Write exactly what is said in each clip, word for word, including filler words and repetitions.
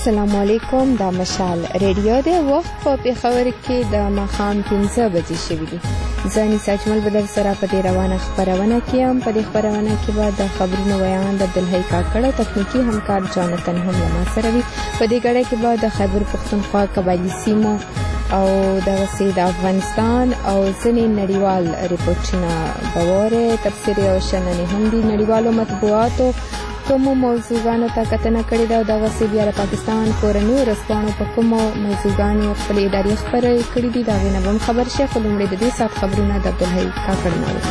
السلام علیکم. دا مشال ریډیو دی. وخت په پېښور کې د ماښام پنځه بجې شوي دي. زه انیسه اجمل به در سره په دې روانه خپرونه کې یم. په دې خپرونه کې به د خبرونو ویاند عبدالحی کاکړ او تخنیکي همکار جانتن هم له ما سره وي. په دې ګړۍ کې به د خیبر پښتونخوا قبایلي سیمو او دغسې د افغانستان او ځینې نړیوال ریپورټونه به واورئ. تبصرې او شننې هم دي. نړیوالو مطبوعاتو کومو موضوعګانو ته کتنه کړې ده او دغسې بیا د پاکستان کورنیو ورځپاڼو په کومو موضوعګانو خپلې ادارې خپرې کړي دي د هغې نه به هم خبر شي. خو لومړی د دې ساعت خبرونه د عبدالحی کاکړ نه وو.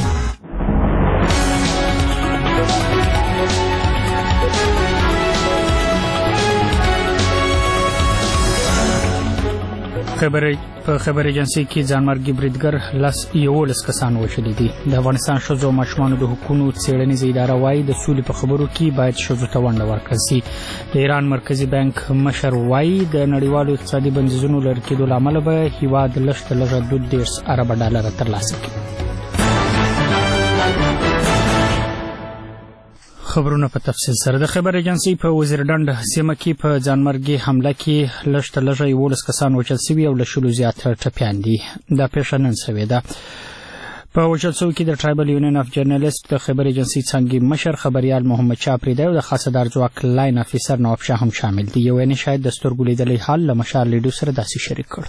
په خبر ایجنسی کې ځانمرګي بریدګر لس یولس کسان وشلي دي. د افغانستان ښځو او ماشومانو د حقوقو څېړنیزه اداره وايي د سولې په خبرو کې باید ښځو ته ونډه ورکړل شي. د ایران مرکزي بانک مشر وايي د نړیوالو اقتصادي بندیزونو لرې کېدو له امله به هیواد لږ تر لږه دوه دېرش اربه ډالره ترلاسه کړي. خبرونه په تفصیل سره. د خبر ایجنسی په وزیرډنډ سیمه کې په ځانمرګي حمله کې لږ تر لږه یولس کسان وژل شوي او له شلو زیات ټپیان دي. دا پیښه نن شوې ده. په وژل شوو کې د ټرایبل یونین اف جرنالیست د خبر ایجنسی څانګې مشر خبریال محمد شاه پریدی او د خاصه دار ځواک لاین افیسر نواب شاه هم شامل دي. یو یعنې شاید د سترګو لیدلی حال له مشال لیډو سره داسې شریک کړ.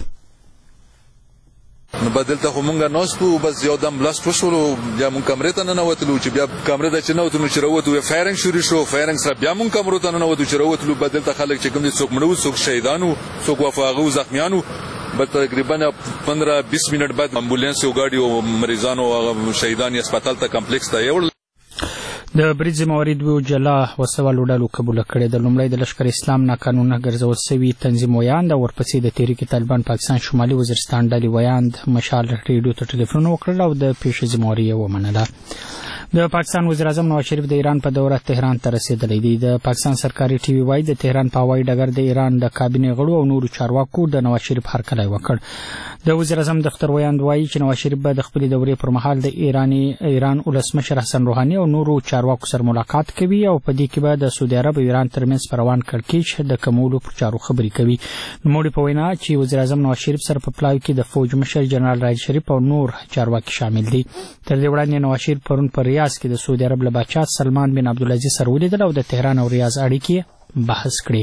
نو بدلته خو مونږه ناستو بس یو دم بلاست وشولو بیا مونږ کمرې ته ننوتلو چې بیا کمرې ته چې ننوتلو چې راووتو فایرنګ شروع شو. فایرنګ سره بیا مونږ کمرو ته ننوتو چې راووتلو بدلته خلک چې کوم دي څوک مړه وو څوک شهیدانو څوک وفاغه وو زخمیانو. بس تقریبا پندرہ بیس منٹ بعد امبولانس او ګاډي او مریضانو او شهیدان یې هسپتال ته کمپلیکس ته یوړل. د برید ذمهواري دوو جلا وسوالو ډلو قبوله کړې ده. لومړی د لښکر اسلام ناقانونه ګرځول شوي تنظیم ویاند او ورپسې د تحریک طالبان پاکستان شمالي وزیرستان ډلې ویاند مشال ریډیو ته ټلیفون وکړل او د پیښې ذمهواري یې ومنله. د پاکستان وزیر اعظم نواز شریف د ایران په دوره تهران ته رسیدلی دی. د پاکستان سرکاري ټي وي وايي د تهران په هوایي ډګر د ایران د کابینې غړو او نورو چارواکو د نواز شریف هرکلی وکړ. د وزیر اعظم دفتر ویاند وايي چې نواز شریف به د خپلې دورې پر مهال د ایراني ایران ولسمشر حسن روحاني او نورو چارواکو سره ملاقات کوي او په دې کې به د سعودي عرب او ایران ترمنځ په روان کړکېچ د کمولو پر چارو خبرې کوي. نوموړي په وینا چې وزیر اعظم نواز شریف سره په پلاوي کې د فوج مشر جنرال راحیل شریف او نور چارواکي شامل دي. تر دې وړاندې نواز شریف پرون په ریاض کې د سعودي عرب له باچا سلمان بن عبدالعزیز سره ولیدل او د تهران او ریاض اړیکې بحث کړې.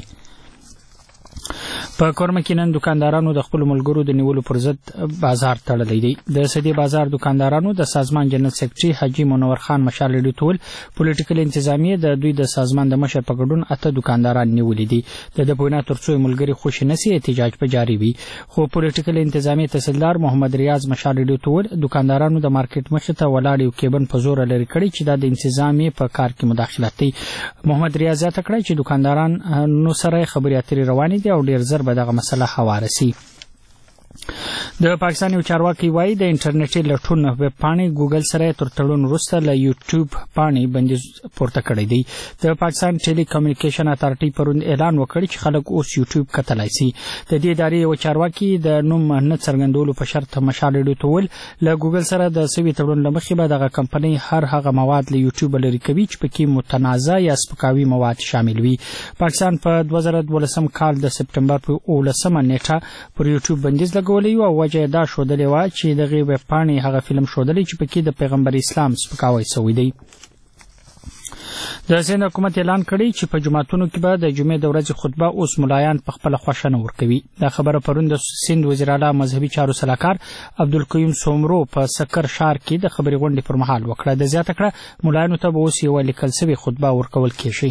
په کورمه کې نن دکاندارانو د خپل ملګرو د نیولو پر ضد بازار تړلی دی. د سدي بازار دکاندارانو د سازمان جنرال سیکرټري حاجي منور خان مشال لیډو ټول پولیټیکل انتظامیه د دوی د سازمان د مشر په ګډون اته دکانداران نیولي دي. د د پوینا ترڅو ملګری خوشی نسی احتجاج په جاری وي. خو پولیټیکل انتظامیه تحصیلدار محمد ریاض مشال لیډو ټول دکاندارانو د مارکیټ مخې ته ولاړ یو کېبن په زور لري کړی چې د انتظامیه په کار کې مداخلت کوي. محمد ریاض یې تکړه چې دکانداران نو سره خبري اترې روانې دي او ډیر زر به دغه مسله هواره سي. د پاکستان یو چارواکي وايي د انټرنیټي لټون ویب پاڼې ګوګل سره تر تړون وروسته له یوټیوب پاڼې بندیز پورته کړی دی. د پاکستان ټیلی کمیونیکیشن اتارټي پرون اعلان وکړ چې خلک اوس یوټیوب کتلای شي. د دې ادارې یو چارواکي د نوم نه څرګندولو په شرط مشال لیډو ټول له ګوګل سره د سوي تړون لمخې به دغه کمپنۍ هر هغه مواد له یوټیوب لري کوي چې پکې متنازع یا سپکاوي مواد شامل وي. پاکستان په دوه زره دولسم کال د سپټمبر په اوولسمه نیټه پر یوټیوب بندیز لګولی او وجه دا شودلې و چې دغه ویب پاڼې هغه فلم شودلې چې پکې د پیغمبر اسلام سپکاوی شوی دی. د سند حکومت اعلان کړی چې په جماعتونو کې به د جمعې د ورځې خطبه اوس ملایان په خپل خوښه نه ورکوي. دا خبره پرون د سند وزیر اعلی مذهبي چارو سلاکار عبدالقیوم سومرو په سکر ښار کې د خبري غونډې پر مهال وکړه. د زیاته کړه ملایانو ته به اوس یو لیکل شوی خطبه ورکول کیږي.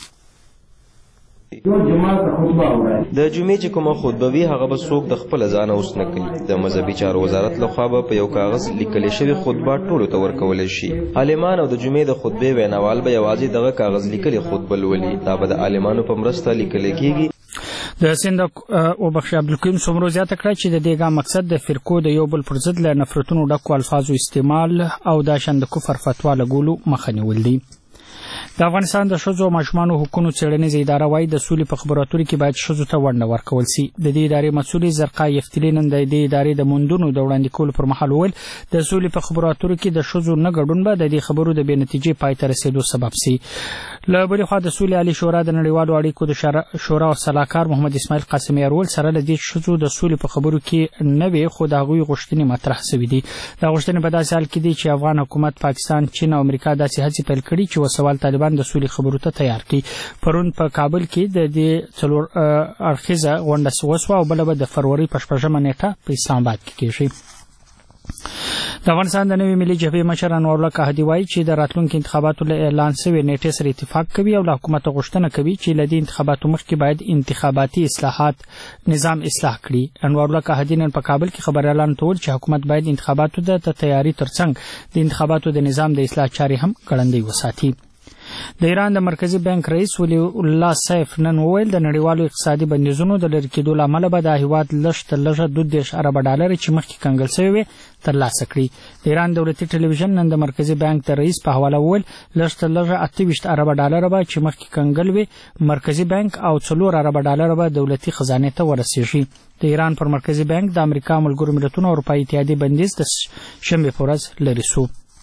د جمعې چې کومه خطبه وي هغه به څوک د خپل ځان اوس نه کوي. د مذهبي چارو وزارت لخوا به په یو کاغذ لیکل شوی خطبه ټولو ته ورکول شي. عالمان او د جمعې د خطبې ویناوال به یوازې دغه کاغذ لیکلي خطبه لولي. دا به د عالمانو په مرسته لیکل کیږي. د سند او بخش عبدالقیوم سومرو زیاته کړه چې د دې ګام مقصد د فرقو د یو بل پر ضد له نفرتونو ډکو الفاظو استعمال او د شند کفر فتوا لګولو مخه نیول دي. د افغانستان د ښځو او ماشومانو حقوقو څېړنیزه اداره وايي د سولې په خبراتوري کې باید ښځو ته ونډه ورکول شي. د دې ادارې مسؤلې زرقا یفتلي نن د دې ادارې د موندونو د وړاندې کولو پر مهال وویل د سولې په خبراتوري کې د ښځو نه ګډون به د دې خبرو د بې نتیجې پای ته رسېدو سبب شي. له بلې خوا د سولې عالي شورا د نړیوالو اړیکو د شورا او سلاکار محمد اسماعیل قاسمي ارول سره له دې ښځو د سولې په خبرو کې نه وي، خو د هغوی غوښتنې مطرح شوي دي. دا غوښتنې په داسې حال کې دي چې افغان حکومت، پاکستان، چین او امریکا داسې هڅې پیل کړي چې وسوال طالبان د سولې خبرو ته تیار کړي. پرون په کابل کې د دې څلور اړخیزه غونډه وشوه او بله به د فروری په شپږمه نیټه په اسلام آباد کې کېږي. د افغانستان د نوي ملي جبهې مشر انور الله کاهدي وایي چې د راتلونکو انتخاباتو له اعلان شوې نیټې سره اتفاق کوي او له حکومت غوښتنه کوي چې له دې انتخاباتو مخکې باید انتخاباتي اصلاحات نظام اصلاح کړي. انور الله کاهدي نن په کابل کې خبريالانو ته وویل چې حکومت باید انتخاباتو د تیاری ترڅنګ د انتخاباتو د نظام د اصلاح چارې هم ګړندۍ وساتي. د ایران د مرکزی بانک رئیس ولی الله سیف نن وویل د نړیوالو اقتصادي بندیزونو د لرې کېدو له امله به د هیواد لږ تر لږه دوه دېرش اربه ډالر چې مخکې کنګل شوي وي ترلاسه کړي. د ایران دولتي ټلویزیون نن د مرکزی بانک د رئیس په حواله وویل لږ تر لږه اته ویشت اربه ډالر به چې مخکې کنګل وي مرکزی بانک او څلور اربه ډالر به دولتي خزانې ته ورسیږي. د ایران پر مرکزی بانک د امریکا، ملګرو ملتونو او اروپایي اتحادیې بندیز د شنبې په ورځ لرې شو.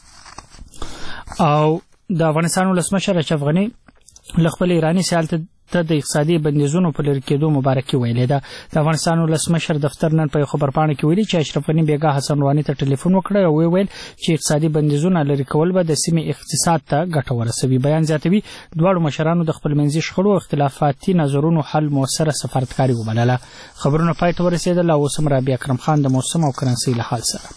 او د افغانستان ولسمشر اشرف غني له خپل ایراني سیال ته د اقتصادي بندیزونو په لرې کېدو مبارکي ویلې ده. د افغانستان ولسمشر دفتر نن په خبرپاڼه کې ویلي چې اشرف غني بیګا حسن روحاني ته ټلیفون وکړ او ویل چې اقتصادي بندیزونه لرې کول به د سیمې اقتصاد ته ګټه ورسوي. بیان زیاتوي دواړو مشرانو د خپل منځي شخړو او اختلافاتي نظرونو حل موثره سفارتکاري وبلله. خبرونه پای ته ورسېدل او اوس هم رابعه اکرم خان د موسم او کرنسي له حال سره.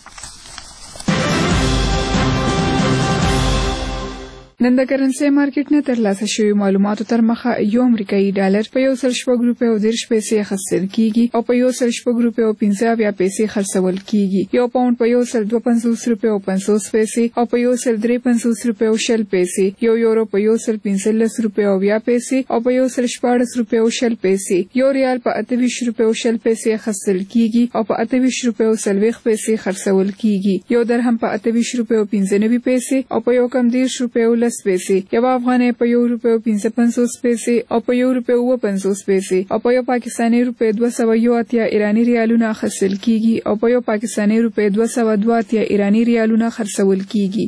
نن د کرنسي مارکیټ نه ترلاسه شوی معلوماتو تر مخه یو امریکایي ډالر په یو سل شپږ روپۍ او دېرش پیسې اخیستل کیږي او په یو سل شپږ روپۍ او پنځه اویا پیسې خرڅول کیږي. یو پاونډ په یو سل دوه پنځوس روپۍ او پنځوس پیسې او په یو سل درې پنځوس روپۍ او شل پیسې، یو یورو په یو سل پنځلس روپۍ او اویا پیسې او په یو سل شپاړس روپۍ او شل پیسې، یو ریال په اته ویشت روپۍ او شل پیسې اخیستل کیږي او په اته ویشت روپۍ او څلوېښت پیسې خرڅول کیږي. یو درهم په اته ویشت روپۍ او پنځه نوي پیسې او په یو کم دېرش روپۍ او لس پیسې، یو افغانۍ په یو روپۍ او پنځه پنځوس پیسې او په یو روپۍ او اووه پنځوس پیسې او په یو پاکستاني روپۍ دوه سوه یو اتیا ایراني ریالونه اخیستل کیږي او په یو پاکستاني روپۍ دوه سوه دوه اتیا ایراني ریالونه خرڅول کیږي.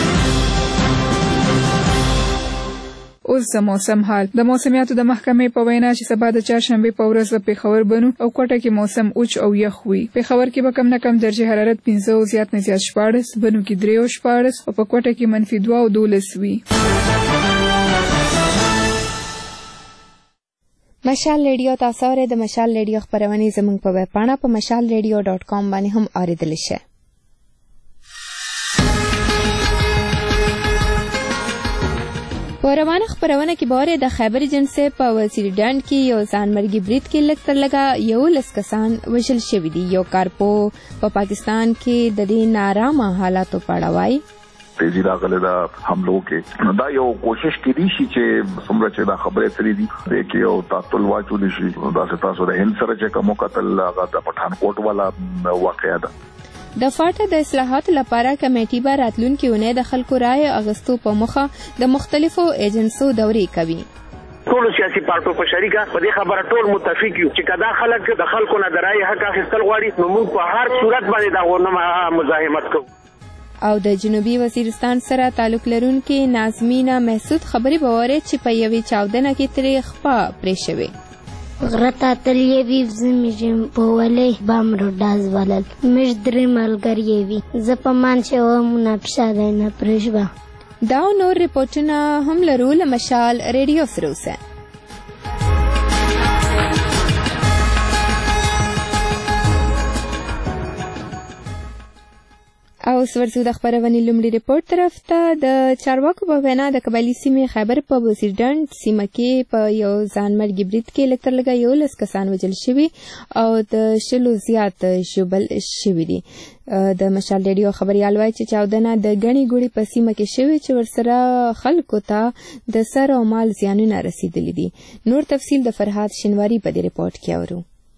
اوس د موسم حال. د موسمیاتو د محکمې په وینا چې سبا د چهارشنبې په ورځ به پېښور بنو او کوټه کې موسم اوچ او یخ وي. پېښور کې به کم نه کم درجه حرارت پنځه او زیات نه زیات شپاړس، بنو کې درې او شپاړس او په کوټه کې منفي دوه او دولس وي. مشال ریډیو تاسو اورئ. د مشال ریډیو خبرونه زموږ په ویب پاڼه په مشال ریډیو ډاټ کام باندې هم اوریدل شي. په روانه خبرونه کې باره د خیبر جنسه په وزیر ډنډ کې یو ځانمرګي برید کې لږ تر لږه یو لس کسان وژل شوي دي. یو کارپو په پاکستان کې د دې نارامه حالاتو په اړه وایي تیزی راغله دا حملو کې دا یو کوشش کړي شي چې څومره چې دا خبره ترې دي کې یو تاسو واچول شي دا تاسو د هند سره چې کوم قتل هغه د پټانکوټ والا واقعیا ده. د فاټا د اصلاحاتو لپاره کمیټې به راتلونکي اونۍ د خلکو رایې اغوستو په موخه د مختلفو ایجنسیو دورې کوي. ټول سیاسي پارټو په شریکه په دې خبره ټول متفق یو چې کدا خلک د خلکو نه د رایې حق اخیستل غواړي نو موږ په هر صورت باندې دا ونه مزاحمت کوو. او د جنوبي وزیرستان سره تعلق لرونکي نازمینا محسود خبري بواره چې په یوې چاودنه کې ترې خپه پرې شوې. غرتا تلیه وی زمجم په ولې بام روډاز ولل مش درې ملګری وی ز په مان چې و مناپشا نه پرېښوا. دا نور ریپورتونه هم لرو له مشال ریډیو سره اوسه. او ورسو د خبرونې لومړي ریپورت طرف ته. د چارواکو په وینا د قبایلي سیمې خیبر په وزیر ډنډ سیمه کې په یو ځانمرګي برید کې لږ تر لږه یولس کسان وژل شوي او د شلو زیات ژوبل شوي دي. د مشال ریډیو خبریال وایي چې چاودنه د ګڼې ګوڼې په سیمه کې شوې چې ورسره خلکو ته د سر او مال زیانونه رسیدلي دي. نور تفصیل د فرهاد شینواري په دې ریپورت کې اورو.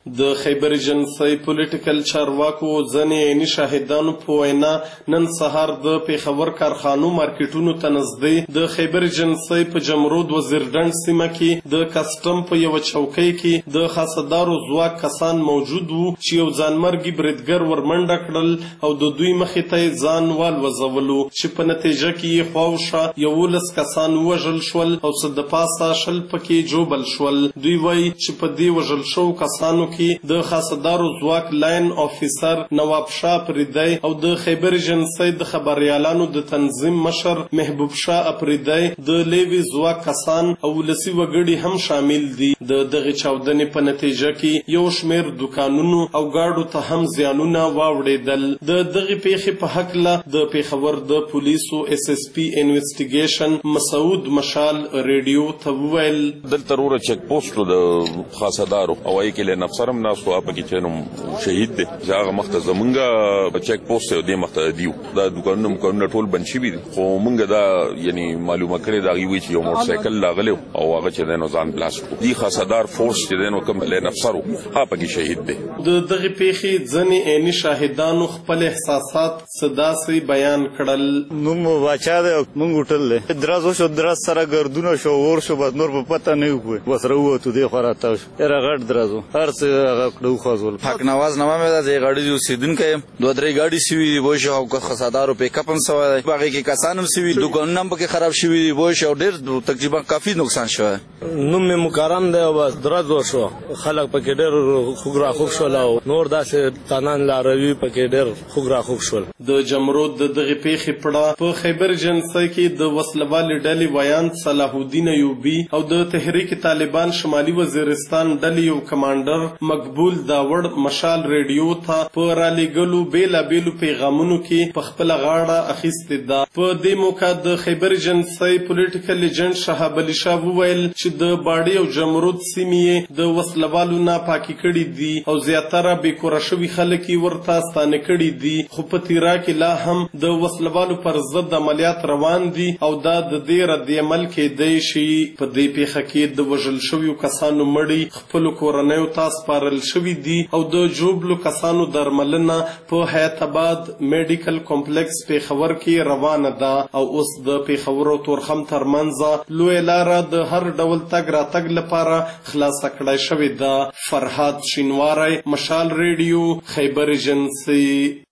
د خیبر ایجنسۍ پولیټیکل چارواکو ځینې عیني شاهدانو په وینا نن سهار د پېښور کارخانو مارکیټونو ته نږدې د خیبر ایجنسۍ په جمرود وزیرډنډ سیمه کې د کسټم په یوه چوکۍ کې د خاصدارو ځواک کسان موجود وو چې یو ځانمرګي بریدګر ورمنډه کړل او د دوی مخې ته یې ځان والوځولو چې په نتیجه کې یې خواوشا یولس کسان ووژل شول او څه د پاسه شل پکې جوبل شول. دوی وایي چې په دې وژل شوو کسانو کې د خاصدارو ځواک لاین افیسر نواب شاه پریدی او د خیبر ایجنسۍ د خبریالانو د تنظیم مشر محبوب شاه اپریدی د لیوي ځواک کسان او ولسي وګړي هم شامل دي. د دغه چاودنې په نتیجه کې یو شمېر دکانونو او ګاډو ته هم زیانونه واوړېدل. د دغه پیښې په هکله د پېښور د پولیسو اس اس پي انویسټیګیشن مسعود مشال ریډیو ته وویل دلته وروره چک پوسټ د خاصدارو او ای کې له نفسرم ناسو اپ کې چې نو شهید دی چې هغه مخته زمونږه په چک پوسټ یو دی مخته دیو دا دکانونه مکانونه ټول بند شوي دي خو مونږ دا یعنی معلومه کړې دا وی چې یو موټر سایکل لاغلی او هغه چې دی نو ځان بلاست کړو. دی خاصدار فورس چې دی نو کوم له نفسرو هغه پکې شهید دی. د دغه پیښې ځینې عیني شاهدانو خپل احساسات صداسي بیان کړل. نوم واچا دی مونږ وټل دی درازو شو دراز سره ګردونه شو ور شو بس نور په پته نه وي بس راووتو دی خو راته را غټ درازو هر څه هغه کړو خاصول حق نواز نامه مې د غاډي جو سیدونکو دوه درې غاډي سوي وو شو او خاصدارو په کپن سوي باغې کې کسانم سوي دکانونه هم پکې خراب شوي وو شو ډېر تقریبا کافي نقصان شوی. نوم مې مکرم دی بس درازو شو خلک پکې ډېر خوګرا خوګ شول او نور داسې تانان لاروي پکې ډېر خوګرا خوګ شول. د جمرود د دغه پیښې پړه په خیبر ایجنسۍ کې د وسلوالې ډلې ویان صلاح الدین ایوبي او د تحریک طالبان شمالي وزیرستان ډلې یو کمانډر مقبول داوړ مشال ریډیو ته په رالیږلو بېلابېلو پیغامونو کې په خپله غاړه اخیستې ده. په دې موقع د خیبر ایجنسۍ پولیټیکل ایجنټ شهاب علي شاه وویل چې د باډي او جمرود سیمې د وسلوالو نه پاکې کړي دي او زیاتره بېکوره شوي خلک یې ورته ستانه کړي دي خو په تیرا کې لا هم د وسلوالو پر ضد عملیات روان دي او دا د دې رد عمل کېدی شي. په دې پیښه کې د وژل شویو کسانو مړي خپلو کورنیو ته سپارل شوي دي او د جوبلو کسانو درملنه په حیات آباد میډیکل کمپلیکس پېښور کې روانه ده او اوس د پېښور او تورخم ترمنځ لویه لاره د هر ډول تګ راتګ لپاره خلاصه کړای شوې ده. فرهاد شینواری مشال ریډیو خیبر ایجنسۍ.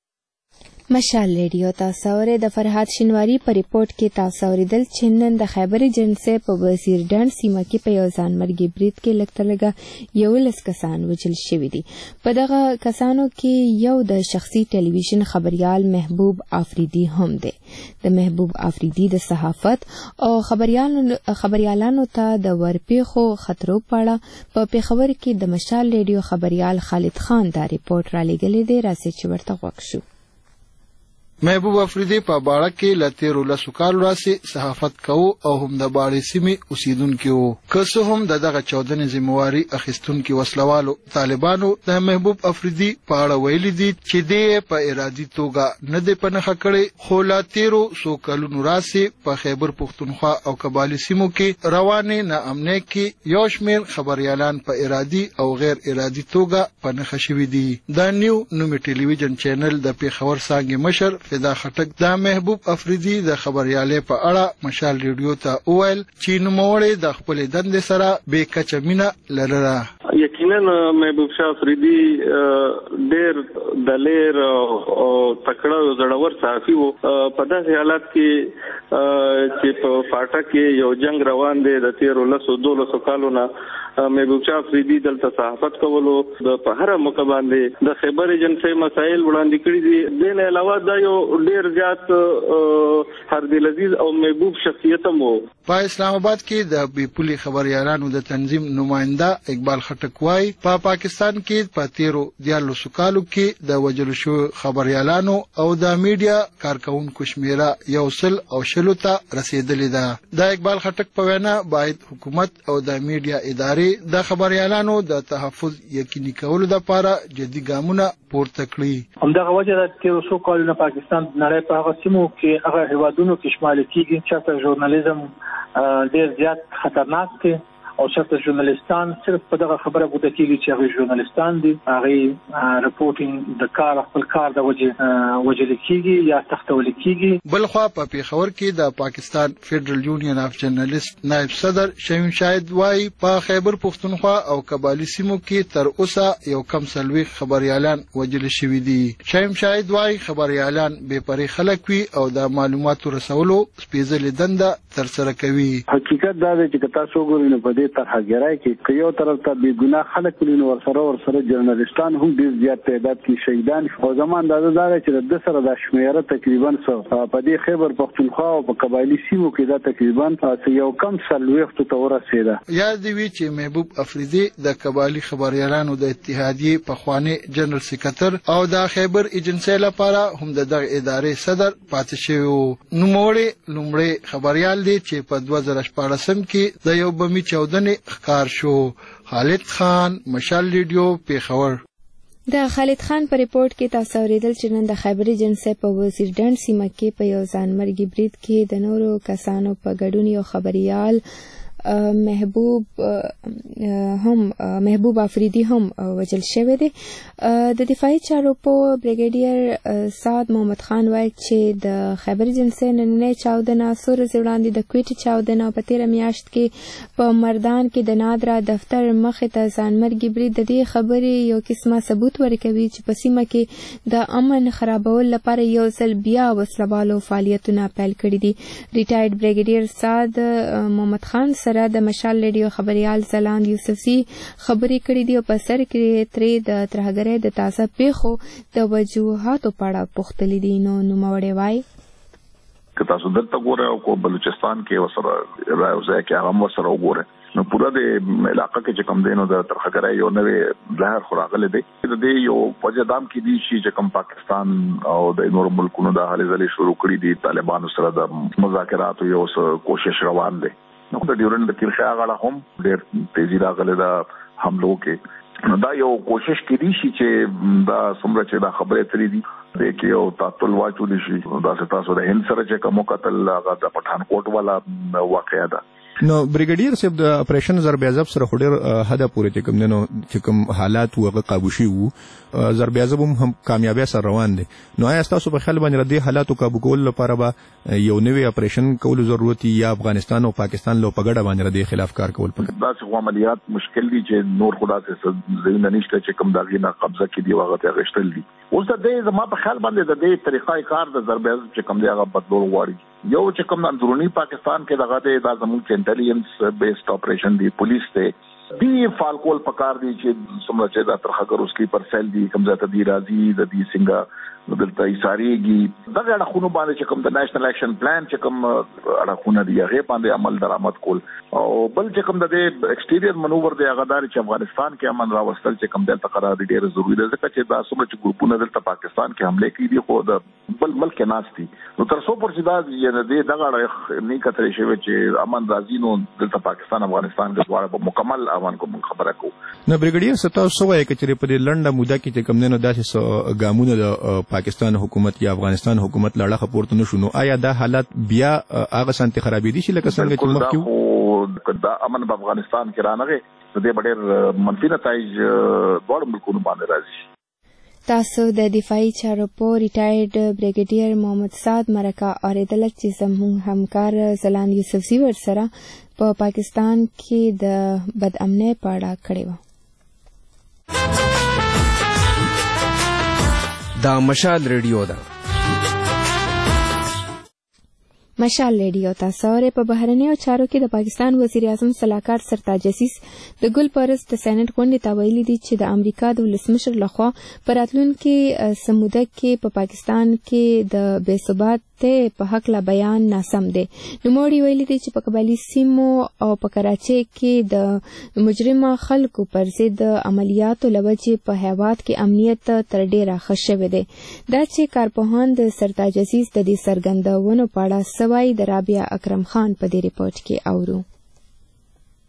مشال ریډیو تاسو اورئ د فرهاد شینواری په ریپورت کې تاسو اوریدل چې نن د خیبر ایجنسۍ په وزیرډنډ سیمه کې په یو ځانمرګي برید کې لږ تر لږه یولس کسان وژل شوي دي. په دغه کسانو کې یو د شخصي ټلویزیون خبریال محبوب آفریدي هم دی. د محبوب آفریدي د صحافت او خبریالانو ته د ورپېښو خطرو په اړه په پېښور کې د مشال ریډیو خبریال خالد خان دا ریپورت رالیږلی دی. راځئ چې ورته غوږ شو. محبوب افریدي په باړه کې له تیرو لسو کالو راهیسې صحافت کوو او هم د باړې سیمې اوسیدونکي وو. که څه هم د دغه چاودنې ذمهواري اخیستونکي وسلوالو طالبانو د محبوب افریدي په اړه ویلي دي چې دی یې په ارادي توګه نه دی په نښه کړی خو له تیرو څو کلونو راهیسې په خیبر پښتونخوا او قبایلي سیمو کې روانې ناامنۍ کې یو شمېر خبریالان په ارادي او غیر ارادي توګه په نښه شوي دي. د نیو نومي ټلویزیون چینل د پېښور څانګې مشر فدا خټک د محبوب افریدي د خبریالۍ په اړه مشال ریډیو ته وویل چې نوموړی د خپلې دندې سره بې کچه مینه لرله. یقینا محبوب شاه افریدي ډېر دلیر او تکړه او زړور صحافي و. په داسې حالات کې چې په فاټا کې یو جنگ روان دی د تیرو لسو دولسو کالو نه محبوب شاه افریدي دلته صحافت کولو د په هره موقع باندې د خیبر ایجنسۍ مسایل وړاندې کړي دي. دې نه علاوه دا یو ډېر زیات هردل عزیز او محبوب شخصیت هم و. په اسلام آباد کې د بې پولي خبریالانو د تنظیم نماینده اقبال خټک وایي په پا پاکستان کې په تیرو دیارلسو کالو کې د وژل شویو خبریالانو او د میډیا کارکوونکو شمېره یو سل او شلو ته رسېدلې ده. د اقبال خټک په وینا باید حکومت او د میډیا ادارې د خبریالانو د تحفظ یقیني کولو لپاره جدي ګامونه پورته کړي. همدغه وجه ده چې تېرو څو کالونو پاکستان د نړۍ په هغه سیمو کې هغه هېوادونو کې شمالي کېږي چې ژورنالیزم ډېر زیات خطرناک دی او چې ژورنالستان صرف په دغه خبره بوده کېږي چې هغه ژورنالستان دي هغه رپورټینګ د کار خپل کار د وجه وجل کېږي یا تختول کېږي. بل خو په پیښور کې د پاکستان فدرل یونین اف جرنالست نائب صدر شمیم شاهد وايي په خیبر پښتونخوا او کابل سیمو کې تر اوسه یو کم سلوي خبريالان وجل شوي دي. شمیم شاهد وايي خبريالان بے پرې خلک وي او د معلوماتو رسولو سپېڅلې دنده ترسره کوي. حقیقت دا دی چې تاسو ګورئ نو په دې ترهګرای کې یو طرف ته بې ګناه خلک ولینو ورسره ورسره جرنالستان هم ډېر زیات تعداد کې شهیدان او زمان دا دا چې د سره د شمیره تقریبا په دې خیبر پښتونخوا او په قبایلی سیمو کې دا تقریبا یو کم سلويخت ته ورسېده. یاد دی چې محبوب افریدي د قبایلی خبريالانو د اتحادیې پخوانی جنرال سکرټر او د خیبر ایجنسی لپاره هم د دغه ادارې صدر پاتې شوی وو. نوموړی لومړی خبريال دی چې په دوه زره شپاړسم کې د یو بمي چاودنې ښکار شو. خالد خان، مشال ریډیو، پیښور. د خالد خان په ریپورت کې تاسو اوریدل چې نن د خیبر ایجنسی په وزیر ډنډ سیمه کې په یو ځانمرګي برید کې د نورو کسانو په ګډون یو خبريال محبوب هم محبوب افریدي هم وجل شوی دی. د دفاعي چارو په بریګیډیر سعد محمد خان وایي چې د خیبر ایجنسی نننۍ چاودنه څو ورځې وړاندې د کویټې چاودنه په تیره میاشت کې په مردان کې د نادرا دفتر مخې ته ځانمرګي برید د دې خبرې یو قسمه ثبوت ورکوي چې په سیمه کې د امن خرابول لپاره یو ځل بیا وسلوالو فعالیتونه پیل کړي دي. ریټایرډ بریګیډیر سعد محمد خان سره د مشال ریډیو خبريال زلاند یوسفزي خبرې کړې دي او په سر کې ترې د ترهګرۍ د تازه پیښو د وجوهاتو په اړه پوښتلي دي. نو نوموړی وایي که تاسو دلته ګورئ او بلوچستان کې وسره راوځي کې هغه وسره وګورئ نو پورا د علاقې کې چې کوم دینو د ترهګرۍ یو نوې لهر خوراغله دي. د دې یو وجدام کې دي چې کوم پاکستان او د نور ملکونو د حالې ځلې شروع کړې دي طالبانو سره د مذاکراتو یو کوشش روان دي. نو د ډیورن د تیرخه غاړه هم ډېر تیزی راغله د حملو کې. دا یو کوشش کړي شي چې دا څومره چې دا خبره ترې دي د کې یو تاتل واچول شي. دا تاسو د هند سره چې کوم قتل هغه د پټانکوټ والا واقعیا ده. نو بریګیډیر صاحب د اپریشن ضربیازب سره خډیر هدا پورې چې کوم نو چې کوم حالات وغه قابو شي وو ضربیازب هم کامیابی سره روان دي. نو آیا تاسو په خیال باندې د حالاتو قابو کول لپاره به یو نوې اپریشن کول ضرورت یا افغانستان او پاکستان له پګړه باندې د خلاف کار کول پکې؟ دا څه عملیات مشکل دي چې نور خدا څخه زین نشته چې کوم داغې نه قبضه کې دی واغته غشتل دي. اوس د دې زما په خیال باندې د دې طریقې کار د ضربیازب چې کوم دی هغه بدلول غواړي. یو چې کوم اندرونی پاکستان کې دغه د زموږ انټيليجنس بیسډ اپریشن دی پولیس ته دی فالکول پکار دی چې څومره چې د ترخګر اوس کې پر سیل دی کوم ځای ته دی راځي د دې څنګه دلته ایساریږي دغه اړخونو باندې چې کوم د نېشنل اکشن پلان چې کوم اړخونه دی هغه باندې عمل درآمد کول او بل چې کوم د ایکسټیریئر منوور دی هغه دار چې افغانستان کې امن راوستل چې کوم دلته قرار دی ډیر ضروری دی ځکه چې دا څومره چې ګروپونه دلته پاکستان کې حمله کوي دي خو د بل ملک ناشتي نو تر څو پر چې دا یعنی دغه نه کتري شوی چې امن راځي نو دلته پاکستان افغانستان د دواره په مکمل امن کوم خبره کو نو بریګیډیر ستاسو سوای چې په دې لنډه موده کې چې کوم نه داسې ګامونه د پاکستان حکومت یا افغانستان حکومت لړه خپورت نه شونو آیا دا حالت بیا هغه سنت خرابې دي چې لکه څنګه چې مخکې دا امن په افغانستان کې رانغه د دې ډېر منفي نتایج ډېر ملکونو باندې راځي. تاسو د دفاعي چارو په ریټایرډ بریګیډیر محمد سعد مرکه اوریدل چې زموږ همکار زلان یوسفزي ورسره په پاکستان کې د بد امنۍ په اړه کړی و. دا مشال ریډیو ده. مشال ریډیو تاسو اورئ. په بهرنیو چارو کې د پاکستان وزیر اعظم سلاکار سرتاج عزیز د ګل پرس د سېنات غونډې ته ویلي دي چې د امریکا د ولسمشر لخوا په راتلونکي سموده کې په پاکستان کې د بې ثباتۍ په هکله بیان ناسم دی. نوموړي ویلي دي چې په قبایلي سیمو او په کراچۍ کې د مجرمه خلکو پر ضد عملیاتو له وجې په هیواد کې امنیت تر ډېره ښه شوی دی. دا چې کارپوهان د سرتاج عزیز د دې څرګندونو په اړه وای د رابعه اکرم خان په دې ریپورت کې اورو.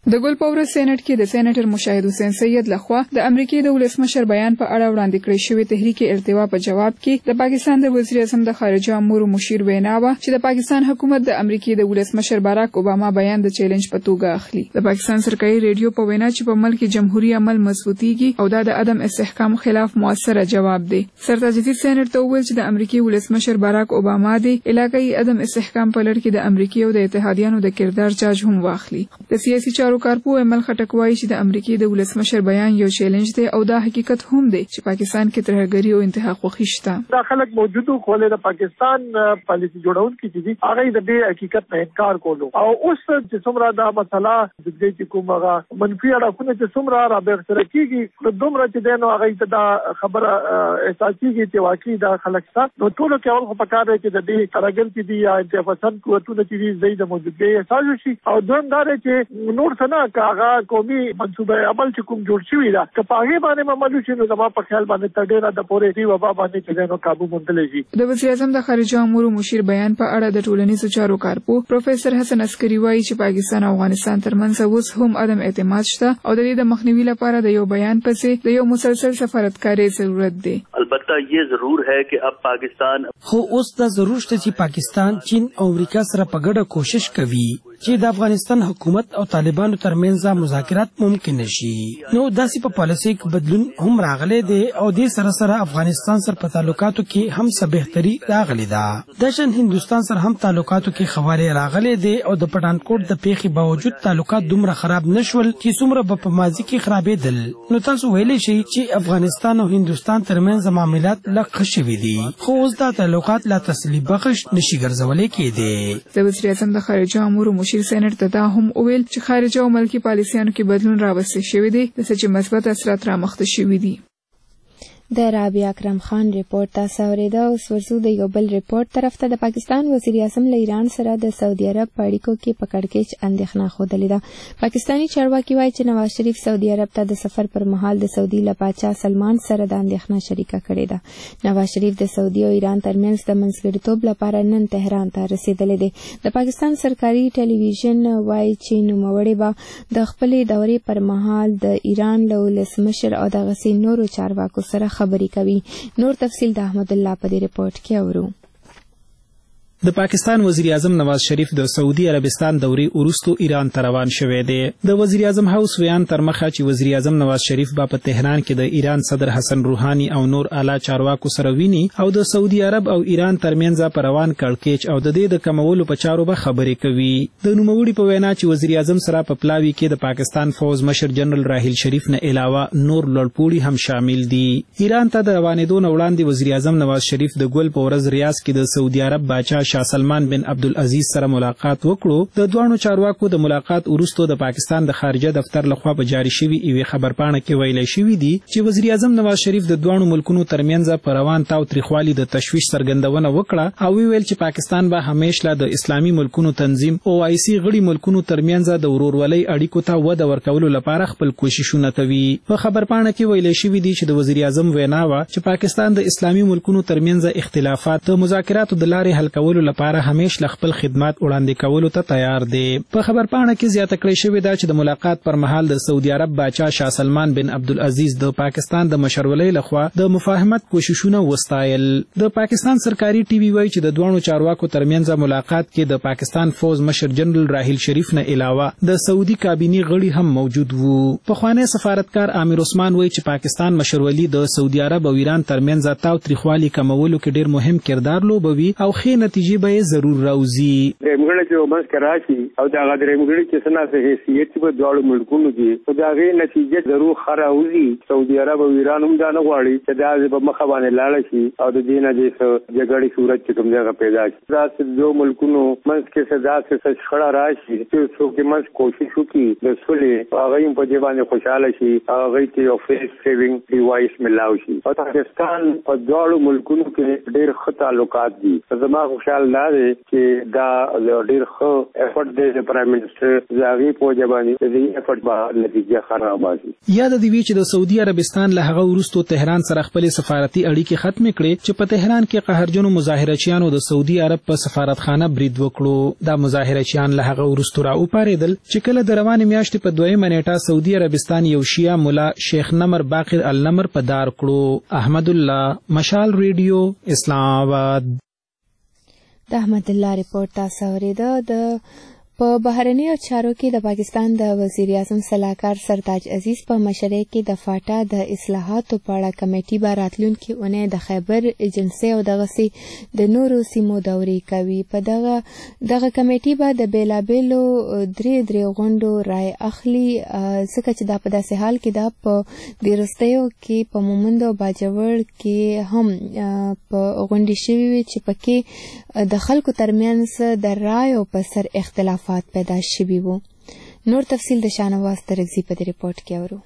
د ګل پاور سېنات کې د سېناتر مشاهد حسین سید لخوا د امریکای د ولسمشر بیان په اړه وړاندې کړی شوی تحریک ارتوا په جواب کې د پاکستان د وزیر اعظم د خارجه امور مشیر وینا و چې د پاکستان حکومت د امریکای د ولسمشر باراک اوباما بیان د چیلنج په توګه اخلي. د پاکستان سرکاري ریډیو په وینا چې په ملک جمهوریت عمل مضبوطیږي او دا د عدم استحکام خلاف موثره جواب دی. سرتاج الدین سېنات ته وویل چې د امریکای ولسمشر باراک اوباما د علاقايي عدم استحکام په لړ کې د امریکای او د اتحادیانو د کردار جاج هم واخلي. د سیاسي چارو کارپو امل ټکوای چې د امریکای د ولسمشر بیان یو چیلنج دی او دا حقیقت هم دی چې پاکستان کې ترهګری او انتها خوښي شته. دا خلک موجودو کوله د پاکستان پالیسی جوړونکي چې هغه د دې حقیقت نه انکار کولو او اوس چې څومره دا مسله د دې چې کومه منفي اړخونه چې څومره را بغیر کیږي نو دومره چې دنو هغه ته دا خبره اساسيږي چې واقعي دا خلک ست نو ټول کې اول په کار دی چې د دې ترګل چې دی یا انتفاضن قوتونه چې دی زید موجودګي احساس شي او دوم دا چې نور څنګه کاغه قومي منصوبه عمل چې کوم جوړ شوی دا که په هغه باندې عمل شي نو زما په خیال باندې تډېره د پورې دی وبا باندې چې نو قابو مونډل شي. د وزیر اعظم د خارجه امور مشیر بیان په اړه د ټولنیزو چارو کارپو پروفیسور حسن عسکری وایي چې پاکستان او افغانستان ترمنځ اوس هم عدم اعتماد شته او د دې د مخنیوي لپاره د یو بیان پسې د یو مسلسل سفارتکاري ضرورت دی. البته یہ ضرور ہے کہ اب پاکستان خو اوس دا ضرور شته چې پاکستان چین او امریکا سره په ګډه کوشش کوي چې د افغانستان حکومت او طالبانو ترمنځ مذاکرات ممکن نشي. نو داسې په پالیسي کې بدلون هم راغلی دی او د سره سره افغانستان سره په تعلقاتو کې هم څه بهتري راغلی ده. د شان هندستان سره هم تعلقاتو کې خواله راغلی دی او د پټانکوټ د پیښې باوجود تعلقات دومره خراب نشول چې څومره په ماضي کې خرابېدل. نو تاسو ویلی شئ چې افغانستان او هندستان ترمنځ معاملات لږ شوي دي خو اوس دا تعلقات لا تسلی بخش نشي ګرځولی کېدی. د وزیر اعظم د خارجه امور مشیر سېنات ته دا هم وویل چې خارجه او ملکي پالیسیانو کې بدلون راوستل شوی دی د څه چې مثبت اثرات رامخته شوي دي. د رابعه اکرم خان ریپورت تاسو اوریده او ورسو د یو بل ریپورت طرف ته د پاکستان وزیر اعظم له ایران سره د سعودي عرب په اړیکو کې په کړکېچ اندېښنه ښودلې ده. پاکستاني چارواکي وایي چې نواز شریف سعودي عرب ته د سفر پر مهال د سعودي له پاچا سلمان سره د اندېښنه شریکه کړې ده. نواز شریف د سعودي او ایران ترمنځ د منځګړیتوب لپاره نن تهران ته رسېدلی دی. د پاکستان سرکاري ټلویزیون وایي چې نوموړی به د خپلې دورې پر مهال د ایران له ولسمشر او دغسې نورو چارواکو سره خبرې کوي. نور تفصیل د احمد الله په دې ریپورت کې اورو. د پاکستان وزیر اعظم نواز شریف د سعودي عربستان دورې وروسته ایران ته روان شوی دی. د وزیر اعظم هاوس ویان تر مخه چې وزیر اعظم نواز شریف به په تهران کې د ایران صدر حسن روحاني او نور اعلی چارواکو سره ویني او د سعودي عرب او ایران ترمنځ په روان کړکېچ او د دې د کمولو په چارو به خبرې کوي. د نوموړي په وینا چې وزیر اعظم سره په پلاوي کې د پاکستان فوز مشر جنرال راحیل شریف نه علاوه نور لوړپوړي هم شامل دي. ایران ته د روانېدو نه وړاندې وزیر اعظم نواز شریف د ګل په ورځ ریاض کې د سعودي عرب باچا شاه سلمان بن عبدالعزیز سره ملاقات وکړو. د دوانو چارواکو د ملاقات وروسته د پاکستان د خارجه دفتر لخوا په جاری شوی یوې خبرپاڼه کې ویل شوی دی چې وزیر اعظم نواز شریف د دوانو ملکونو ترمنځ په روان تاوتریخوالي د تشویش څرګندونه وکړه او ویل چې پاکستان به همیشه د اسلامي ملکونو تنظیم او آی سی غړي ملکونو ترمنځ د ورورولۍ اړیکو ته وده ورکولو لپاره خپل کوششونه کوي. په خبرپاڼه کې ویل شوی دی چې د وزیر اعظم وینا و چې پاکستان د اسلامي ملکونو ترمنځ اختلافات د مذاکراتو د لارې حل کولو لپاره همیشه خپل خدمات وړاندې کولو ته تیار دی. په خبرپاڼه کې زیاته کړې شوې ده چې د ملاقات پر مهال د سعودي عرب باچا شاه سلمان بن عبدالعزیز د پاکستان د مشرولۍ لخوا د مفاهمت کوششونه وستایل. د پاکستان سرکاري ټي وي وایي چې د دوانو چارواکو ترمنځ ملاقات کې د پاکستان فوز مشر جنرال راحیل شریف نه علاوه د سعودي کابینې غړي هم موجود وو. پخوانی سفارتکار عامر عثمان وایي چې پاکستان مشرولي د سعودي عرب او ایران ترمنځ تاوتریخوالي کمولو کې ډېر مهم کردار لوبوي او ښې نتیجې به یې ضرور راوځي. درېمګړی چې ومنځ کې راشي او د هغه درېمګړي چې څه ناسې حیثیت په دواړو ملکونو کې خو د هغې نتیجه ضرور ښه راوځي. سعودي عرب او ایران هم دا نه غواړي چې دا په مخه باندې لاړه شي او د دې نه دې څه جګړې صورت چې کوم دی هغه پیدا شي. داسې دوو ملکونو منځ کې څه داسې څه شخړه راشي چې څوک یې منځ کوشش وکړي د صلحې هغه هم په دې باندې خوشحاله شي او هغوی ته یو فیس سیوینګ ډیوایس ملاو شي. او پاکستان په دواړو ملکونو کې ډېر ښه تعلقات دي. زما خوشحاله حال دا دی چې دا ډېر ښه افورټ دی د پرایم منسټر زاغي په جوانی د دې افورټ به نتیجه خراب شي. یاد دی چې د سعودي عربستان له هغه وروسته تهران سره خپل سفارتي اړیکې ختم کړې چې په تهران کې قهرجنو مظاهرچیانو د سعودي عرب په سفارتخانه برید وکړو. دا مظاهرچیان له هغه وروسته راوپاریدل چې کله د روانې میاشتې په دویمه نیټه سعودي عربستان یو شیعه مولا شیخ نمر باقر النمر په دار کړو. احمد الله، مشال ریډیو، اسلام آباد. د احمد الله ریپورت تاسو اوریدو. د په بهرنیو چارو کې د پاکستان د وزیر اعظم صلاحکار سرتاج عزیز په مشرۍ کې د فاټا د اصلاحاتو په اړه کمیټي به راتلونکي اونۍ د خیبر ایجنسۍ او دغسې د نورو سیمو دورې کوي. په دغه دغه کمیټي به د بیلابیلو درې درې غونډو رای اخلي، ځکه چې دا په داسې حال کې دا په د وروستیو کې په مومند او باجوړ کې هم په غونډې شوي وي چې پکې د خلکو ترمنځ د رایو په سر اختلافات پیدا شوي وو. نور تفصیل د شاهنواز ترغزي په دې ریپورت کې اورو.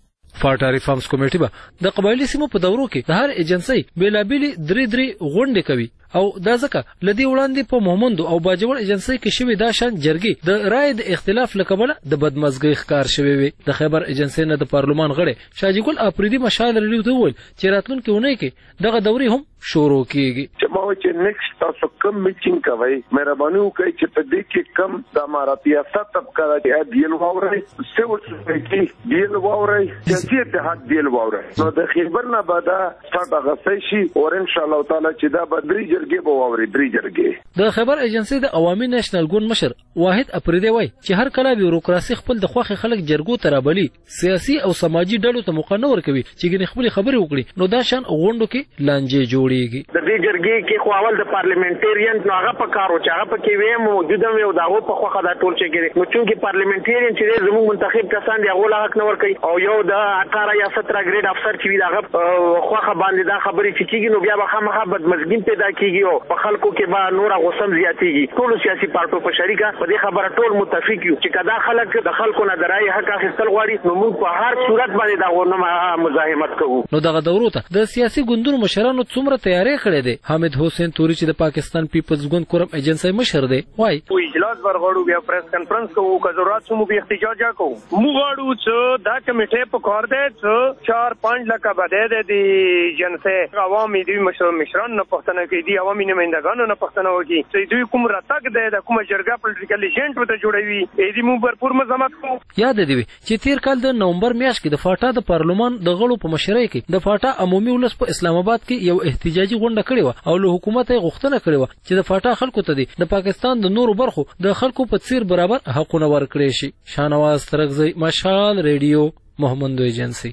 فاټا ریفارمز کمیټي به د قبایلی سیمو په دورو کې د هر ایجنسۍ بیلابیلې درې درې غونډې کوي او دا ځکه لدی وړاندې په مومند او باجوړ ایجنسۍ کې شوی دا شان جرګې د رای د اختلاف لکبله د بدمزګۍ ښکار شوی وي. د خیبر ایجنسۍ نه د پارلمان غړي شاجي ګل افریدي مشال ریډیو ته وویل چې راتلونکي اونۍ کې دغه دورې هم شروع کیږي. چې ما چې نیکسټ تاسو کم میټینګ کوي مهرباني وکړئ چې په دې کې کم د اماراتي افسر طبقه د دیل واوري سیول سوسایټي دیل واوري سیاسي اتحاد دیل واوري نو د خیبر نه بعد سټارټ غسې شي او ان شاء الله تعالی چې دا بدري جرګې به واوري درې جرګې. د خیبر ایجنسۍ د عوامي نېشنل ګوند مشر واحد اپریدي وای چې هر کله بیوروکراسي خپل د خوخه خلک جرګو ترابلی سیاسي او سماجی ډلو ته موقع نه ورکوي چې ګنې خپل خبرې وکړي نو دا شان غونډو کې لانجې جوړ د دې جرګې کې خو اول د پارلیمنټریان نو هغه په کارو چې هغه په کې وې موجوده وي او داغه په خوخه دا ټول چې کېږي نو چې پارلیمنټریان چې زموږ منتخب کسان دی هغه حق نه ورکوي او یو د اټاره یا ستره ګریډ افسر چې وي داغه خوخه باندې دا خبرې چې کېږي نو بیا به خامخا بدمزګین پیدا کېږي او په خلکو کې به نور غوسم زیاتېږي. ټول سیاسي پارټو په شریکه په دې خبره ټول متفق یو چې کدا خلک د خلکو نه درای حق اخیستل غواړي نو موږ په هر صورت باندې دا ورنه مزاحمت کوو. نو دغه دورو ته د سیاسي ګوندونو مشرانو څومره تیاری کړی دی. حامد حسین توري چې د پاکستان پیپلز ګوند کورم ایجنسۍ مشر دی وای او اجلاس ورغړو بیا پریس کانفرنس کوو که ضرورت سمو به احتجاج کوو مو غړو چې دا کمیټه په کار دی چې چار پنځ لکه بده د ایجنسۍ عوامي دی مشران نه پښتنه کوي دی عوامي نمائندګانو نه پښتنه وکي چې دوی کوم راتګ دی د کوم جرګه پولیټیکل ایجنټ وته جوړوي ای دی مو برپور مزاحمت کوو. یاد دی چې تیر کال د نومبر میاشت کې د فاټا د پارلمان د غړو په مشرۍ کې د فاټا عمومي ولس په اسلام آباد کې یو احتجاجي غونډه کړې و او له حکومت یې غوښتنه کړې و چې د فاټا خلکو ته د پاکستان د نورو برخو د خلکو په څیر برابر حقونه ورکړي شي. شاهنواز ترغزي، مشال ریډیو، محمد ایجنسی.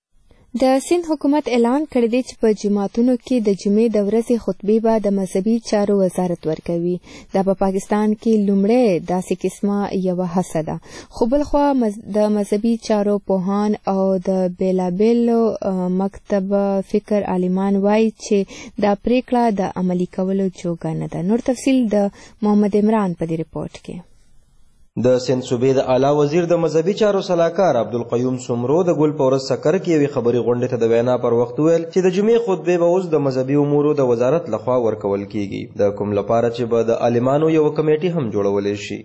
د سند حکومت اعلان کړی دی چې په جماعتونو کې د جمعې د ورځې خطبې به د مذهبي چارو وزارت ورکوي. دا په پاکستان کې لومړی داسې قسمه یوه هڅه ده، خو بلخوا د مذهبي چارو پوهان او د بیلابیلو مکتب فکر عالمان وایي چې دا پریکړه د عملي کولو جوګه نه ده. نور تفصیل د محمد عمران په دې ریپورت کې. د سند صوبې د اعلی وزیر د مذهبي چارو صلاحکار عبدالقیوم سمرو د ګل په ورځ سکر کې یوې خبري غونډې ته د وینا پر وخت ویل چې د جمعې خطبې به اوس د مذهبي امورو د وزارت لخوا ورکول کیږي، د کوم لپاره چې به د عالمانو یو کمیټي هم جوړولی شي.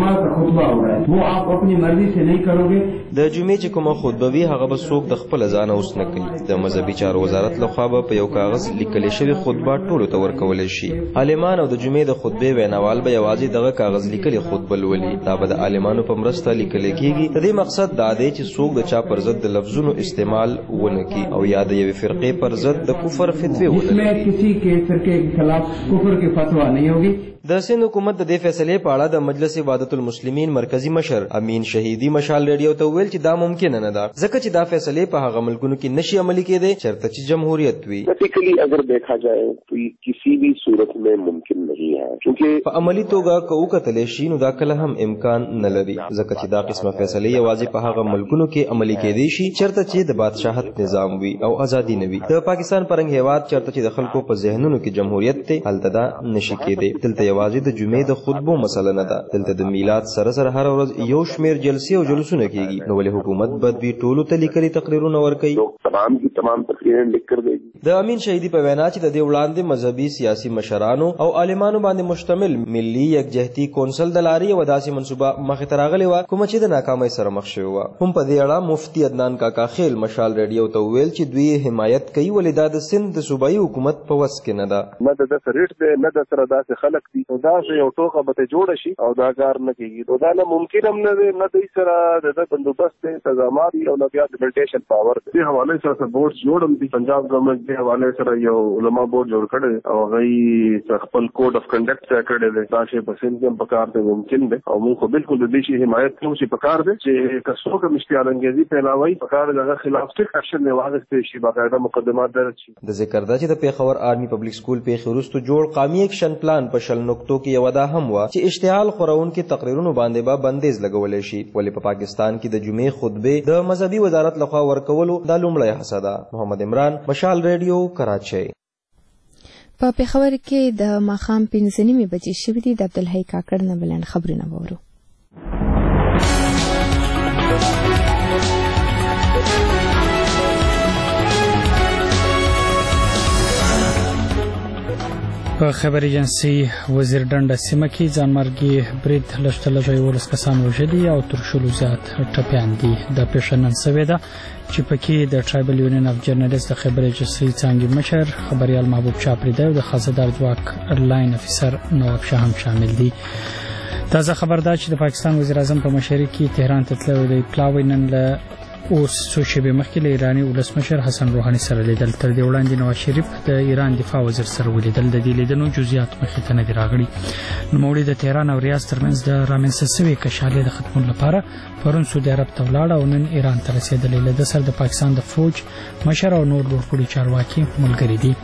د جمعې چې کومه خطبه وي هغه به څوک د خپل ځانه اوس نه کوي. د مذهبي چارو وزارت لخوا به په یو کاغذ لیکل شوی خطبه ټولو ته ورکولی شي. عالمان او د جمعې د خطبې ویناوال به یوازې دغه کاغذ لیکلي خطبه لولي. به د عالمانو په مرسته لیکل کېږي. د دې مقصد دا دی چې څوک د چا پر ضد د لفظونو استعمال ونه کړي او یا د یوې فرقې پر ضد د کفر فتوی ونه. د سند حکومت د دې فیصلې په اړه د مجلس وحدت المسلمین مرکزی مشر امین شهیدی مشال ریډیو ته ویل چې دا ممکن نه ده ځکه چې دا فیصلې په هغه ملکونو کې نشي عملي کېدی چېرته چې جمهوریت وي. بیسیکلی اگر دیکھا جائے تو کسی بھی صورت میں ممکن نہیں ہے کیونکہ په عملی توګه که وکتلی شي نو دا کله هم امکان امکان نه لري ځکه چې دا قسمه فیصلې یوازې په هغه ملکونو کې عملي کېدی شي چېرته چې د بادشاهت نظام وي او ازادي نه وي. د پاکستان پرنګ هیواد چېرته چې د خلکو په ذهنونو کې جمهوریت دی هلته دا نشي کېدی. دلته یوازې د جمعې د خطبو مسله نه ده، دلته د میلاد سره سره هر ورځ یو شمېر جلسې او جلوسونه کېږي. نو ولې حکومت بد وي ټولو ته لیکلي تقریرونه ورکوي؟ تمام کی تمام تقریریں لکھ کر دے گی. د امین شهیدی په وینا چې د دې وړاندې مذهبي سیاسي مشرانو او عالمانو باندې مشتمل ملي یکجهتي کونسل د لاري او داسې منصوبه مخې ته راغلې وه کومه چې د ناکامۍ سره مخ شوې وه. هم په دې اړه مفتي عدنان کاکا خیل مشال ریډیو ته وویل چې دوی حمایت کوي ولې دا د سند د صوبایي حکومت په وس کې نه ده. نه د داسې ریټ دی نه د سره داسې خلک دي نو داسې یو ټوکه به ته جوړه شي او دا کار نه کېږي. نو دا نه ممکن هم نه دی نه دوی سره د ده بندوبست دی تضامات دي او نه بیا د ملټیشن پاور دی. دې حوالې سره بورډ جوړ هم دي پنجاب ګورنمنټ دې حوالې سره یو علما بورډ جوړ کړی او هغوی خپل کوډ اف کنډکټ ځای کړی دی. دا شی په سند کې هم پکار دی ممکن دی او موږ خو بالکل د دې شي حمایت کوو چې پکار دی چې که څوک هم اشتعال انګیزي پیلاوي پکار دی هغه خلاف سټریکټ اکشن نه واخیستل شي باقاعده مقدمات درج شي. د ذکر ده چې د پېښور آرمي پبلک سکول پېښې وروسته جوړ قومي اکشن پلان په شل نقطو کې یوه دا هم وه چې اشتعال خورونکي تقریرونو باندې به بندیز لګولی شي ولې په پاکستان کې د جمعې خطبې د مذهبي وزارت لخوا ورکولو دا لومړی هڅه ده. محمد عمران مشال ریډیو کراچۍ. په پېښور کې د ماښام پنځه نیمې بجې شوې دي. د عبدالحی کاکړ نه بلند خبرونه وورو. په خبر ایجنسی وزیر ډنډه سیمه کې ځانمرګي برید لږترلږه یولس کسان وژلي او تر شلو زیات ټپیان دي. دا پیښه نن سوې ده چې پکې د ټرایبل یونین اف جرنالیست د خبر ایجنسی څانګې مشر خبریال محبوب چاپریده او د خزهدار ځواک لاین افیسر نواب شاه هم شامل دي. تازه خبر ده چې د پاکستان وزیر اعظم په مشرۍ کې تهران ته تللی دی. پلاوی نن له اوس څو شېبې مخکې له ایراني ولسمشر حسن روحاني سره لیدل. تر دې وړاندې نواز شریف د ایران دفاع وزیر سره ولیدل. د دې لیدنو جزئیات مخې ته نه دي راغلي. نوموړي د تهران او ریاض ترمنځ د رامنځته شوې کشالې د ختمولو لپاره پرون سعودي عرب ته ولاړ او نن ایران ته رسېدلی. له ده سره د پاکستان د فوج مشر او نور لوړپوړي چارواکي ملګري دي.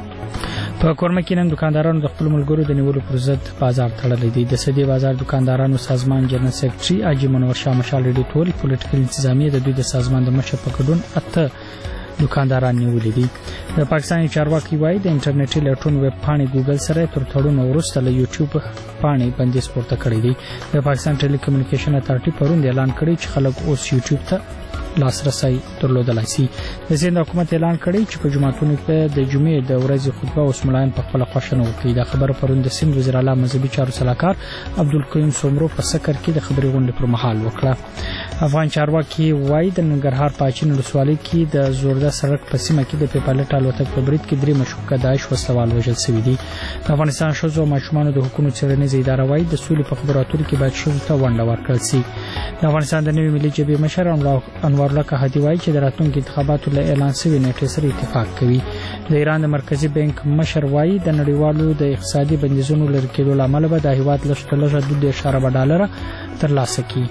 په کورمه کې نن دکاندارانو د خپل ملګرو د نیولو پر ضد بازار تړلی دی. د سدي بازار دکاندارانو سازمان جنرال سیکرټري حاجي منور شاه مشال ریډیو ټول پولیټیکل انتظامیه د دوی د سازمان د مشر په ګډون اته دکانداران نیولي دي. د پاکستاني چارواکي وایي د انټرنیټي لټون ویب پاڼې ګوګل سره تر تړون وروسته له یوټیوب پاڼې بندیز پورته کړی دی. د پاکستان ټیلی کمیونیکیشن اتارټي پرون اعلان کړی چې خلک اوس یوټیوب ته لاسرسی درلودلای شي. د سیند حکومت اعلان کړی چې په جماعتونو کې د جمعې د ورځې خطبه اوس ملایان په خپله خوښه نه ورکوي. دا خبره پرون د سیند وزیر اعلی مذهبي چارو سلاکار عبدالقیوم سومرو په سکر کې د خبري غونډې پر مهال وکړه. افغان چارواکي وایي د ننګرهار په اچین ولسوالۍ کې د زورده سړک په سیمه کې د پیپالټ الوتک په برید کې درې مشکوکه داعش وسلوال وژل شوي دي. د افغانستان ښځو او ماشومانو د حقونو څېړنیزه اداره وایي د سولې په خبرو اترو کې باید ښځو ته ونډه ورکړل شي. د افغانستان د نوې ملي جبهې مشر انوارالله کهدي وایي چې د راتلونکي انتخاباتو له اعلان شوي نیټې سره اتفاق کوي. د ایران د مرکزي بانک مشر وایي د نړیوالو د اقتصادي بندیزونو لرې کېدو له امله به د هېواد لږ تر لږه دوه دېرش اربه ډالره ترلاسه کړي.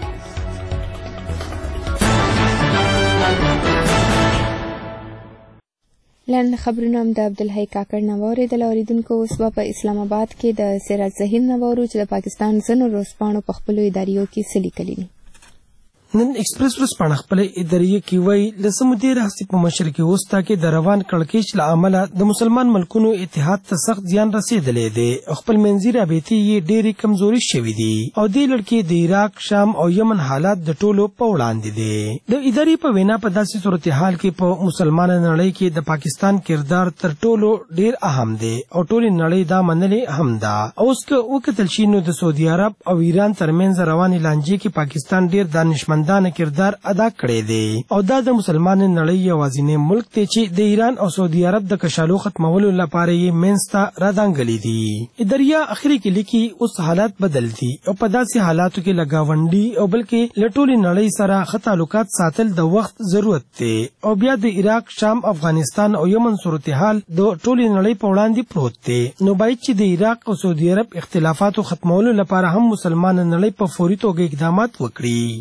لاندې خبرونه هم د عبدالحی کاکړ نه واورېدل. اورېدونکو اوس به په اسلام آباد کې د سراج ظهیر نه واورو چې د پاکستان ځینو ورځپاڼو په خپلو اداریو کې څه لیکلي دي. نن ایکسپریس ورځپاڼه خپل اداریه کې وایي له څه مودې راهیسې په مشرقي وسطا کې د روان کړکېچ له امله د مسلمان ملکونو اتحاد ته سخت زیان رسېدلی دی. خپل منځي رابطې یې ډېرې کمزوري شوي دي او دې لړ کې د عراق، شام او یمن حالات د ټولو په وړاندې دي. د ادارې په وینا په داسې صورتحال کې په مسلمانه نړۍ کې د پاکستان کردار تر ټولو ډېر اهم دی او ټولې نړۍ دا منلې هم ده. اوس که وکتل شي نو د سعودي عرب او ایران ترمنځ روانې لانجې کې پاکستان ډېر دانشمند دانه کردار ادا کړی دی او دا د مسلمان نړۍ یوازینی ملک دی چې د ایران او سعودي عرب د کشالو ختمولو لپاره یې منځ ته رادانګلي دي. اداریه اخري کې لیکي اوس حالات بدل دي او په داسې حالاتو کې له ګاونډي او بلکې له ټولې نړۍ سره ښه تعلقات ساتل د وخت ضرورت دی او بیا د عراق، شام، افغانستان او یمن صورتحال د ټولې نړۍ په وړاندې پروت دی. نو باید چې د عراق او سعودي عرب اختلافاتو ختمولو لپاره هم مسلمان نړۍ په فوري توګه اقدامات وکړي چې د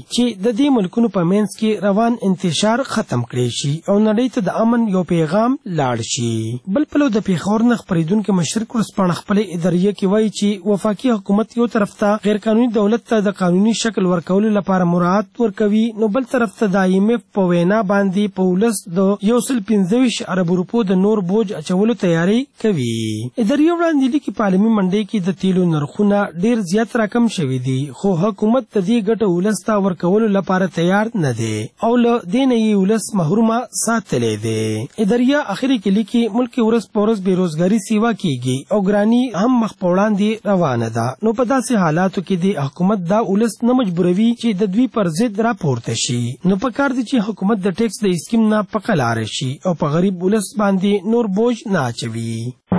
د دې ملکونو په منځ کې روان انتشار ختم کړي شي او نړۍ ته د امن یو پیغام لاړ شي. بل پلو د پیښور نه خپرېدونکي مشرق ورځپاڼه خپلې اداریه کې وایي چې وفاقي حکومت یو طرف ته غیر قانوني دولت ته د قانوني شکل ورکولو لپاره مراعات ورکوي، نو بل طرف ته د آی ایم ایف په وینا باندې په ولس د یو سل پنځه ویشت اربو روپو د نور بوج اچولو تیاری کوي. اداریه وړاندې لیکي په عالمي منډۍ کې د تیلو نرخونه ډېر زیات راکم شوي دي، خو حکومت د دې ګټه ولس ته ورکولو لپاره تیار نه دی او له دې نه یې ولس محرومه ساتلی دی. اداریه اخري کې لیکي ملک ورځ په ورځ بېروزګاري سیوا کیږي او ګراني هم مخ په وړاندې روانه ده، نو په داسې حالاتو کې د حکومت دا ولس نه مجبوروي چې د دوی پر ضد راپورته شي. نو په کار دی چې حکومت د ټیکس د اسکیم نه په قلاره شي او په غریب ولس باندې نور بوج نه اچوي.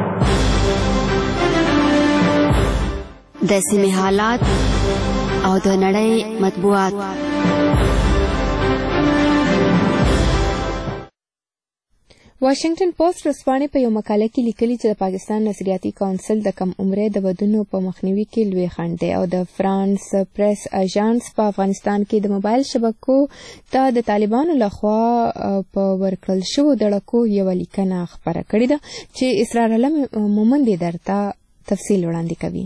د سیمې حالات او د نړۍ مطبوعات. واشنگټن پوسټ ورځپاڼې په یو مقاله کې لیکلي چې د پاکستان نظریاتي کونسل د کم عمرۍ د ودونو په مخنیوي کې لوی خنډ دی او د فرانس پریس اژانس په افغانستان کې د موبایل شبکو ته د طالبانو لخوا په ورکړل شوو دړکو یوه لیکنه خپره کړې ده چې اسرار علم مومند درته تفصیل وړاندې کوي.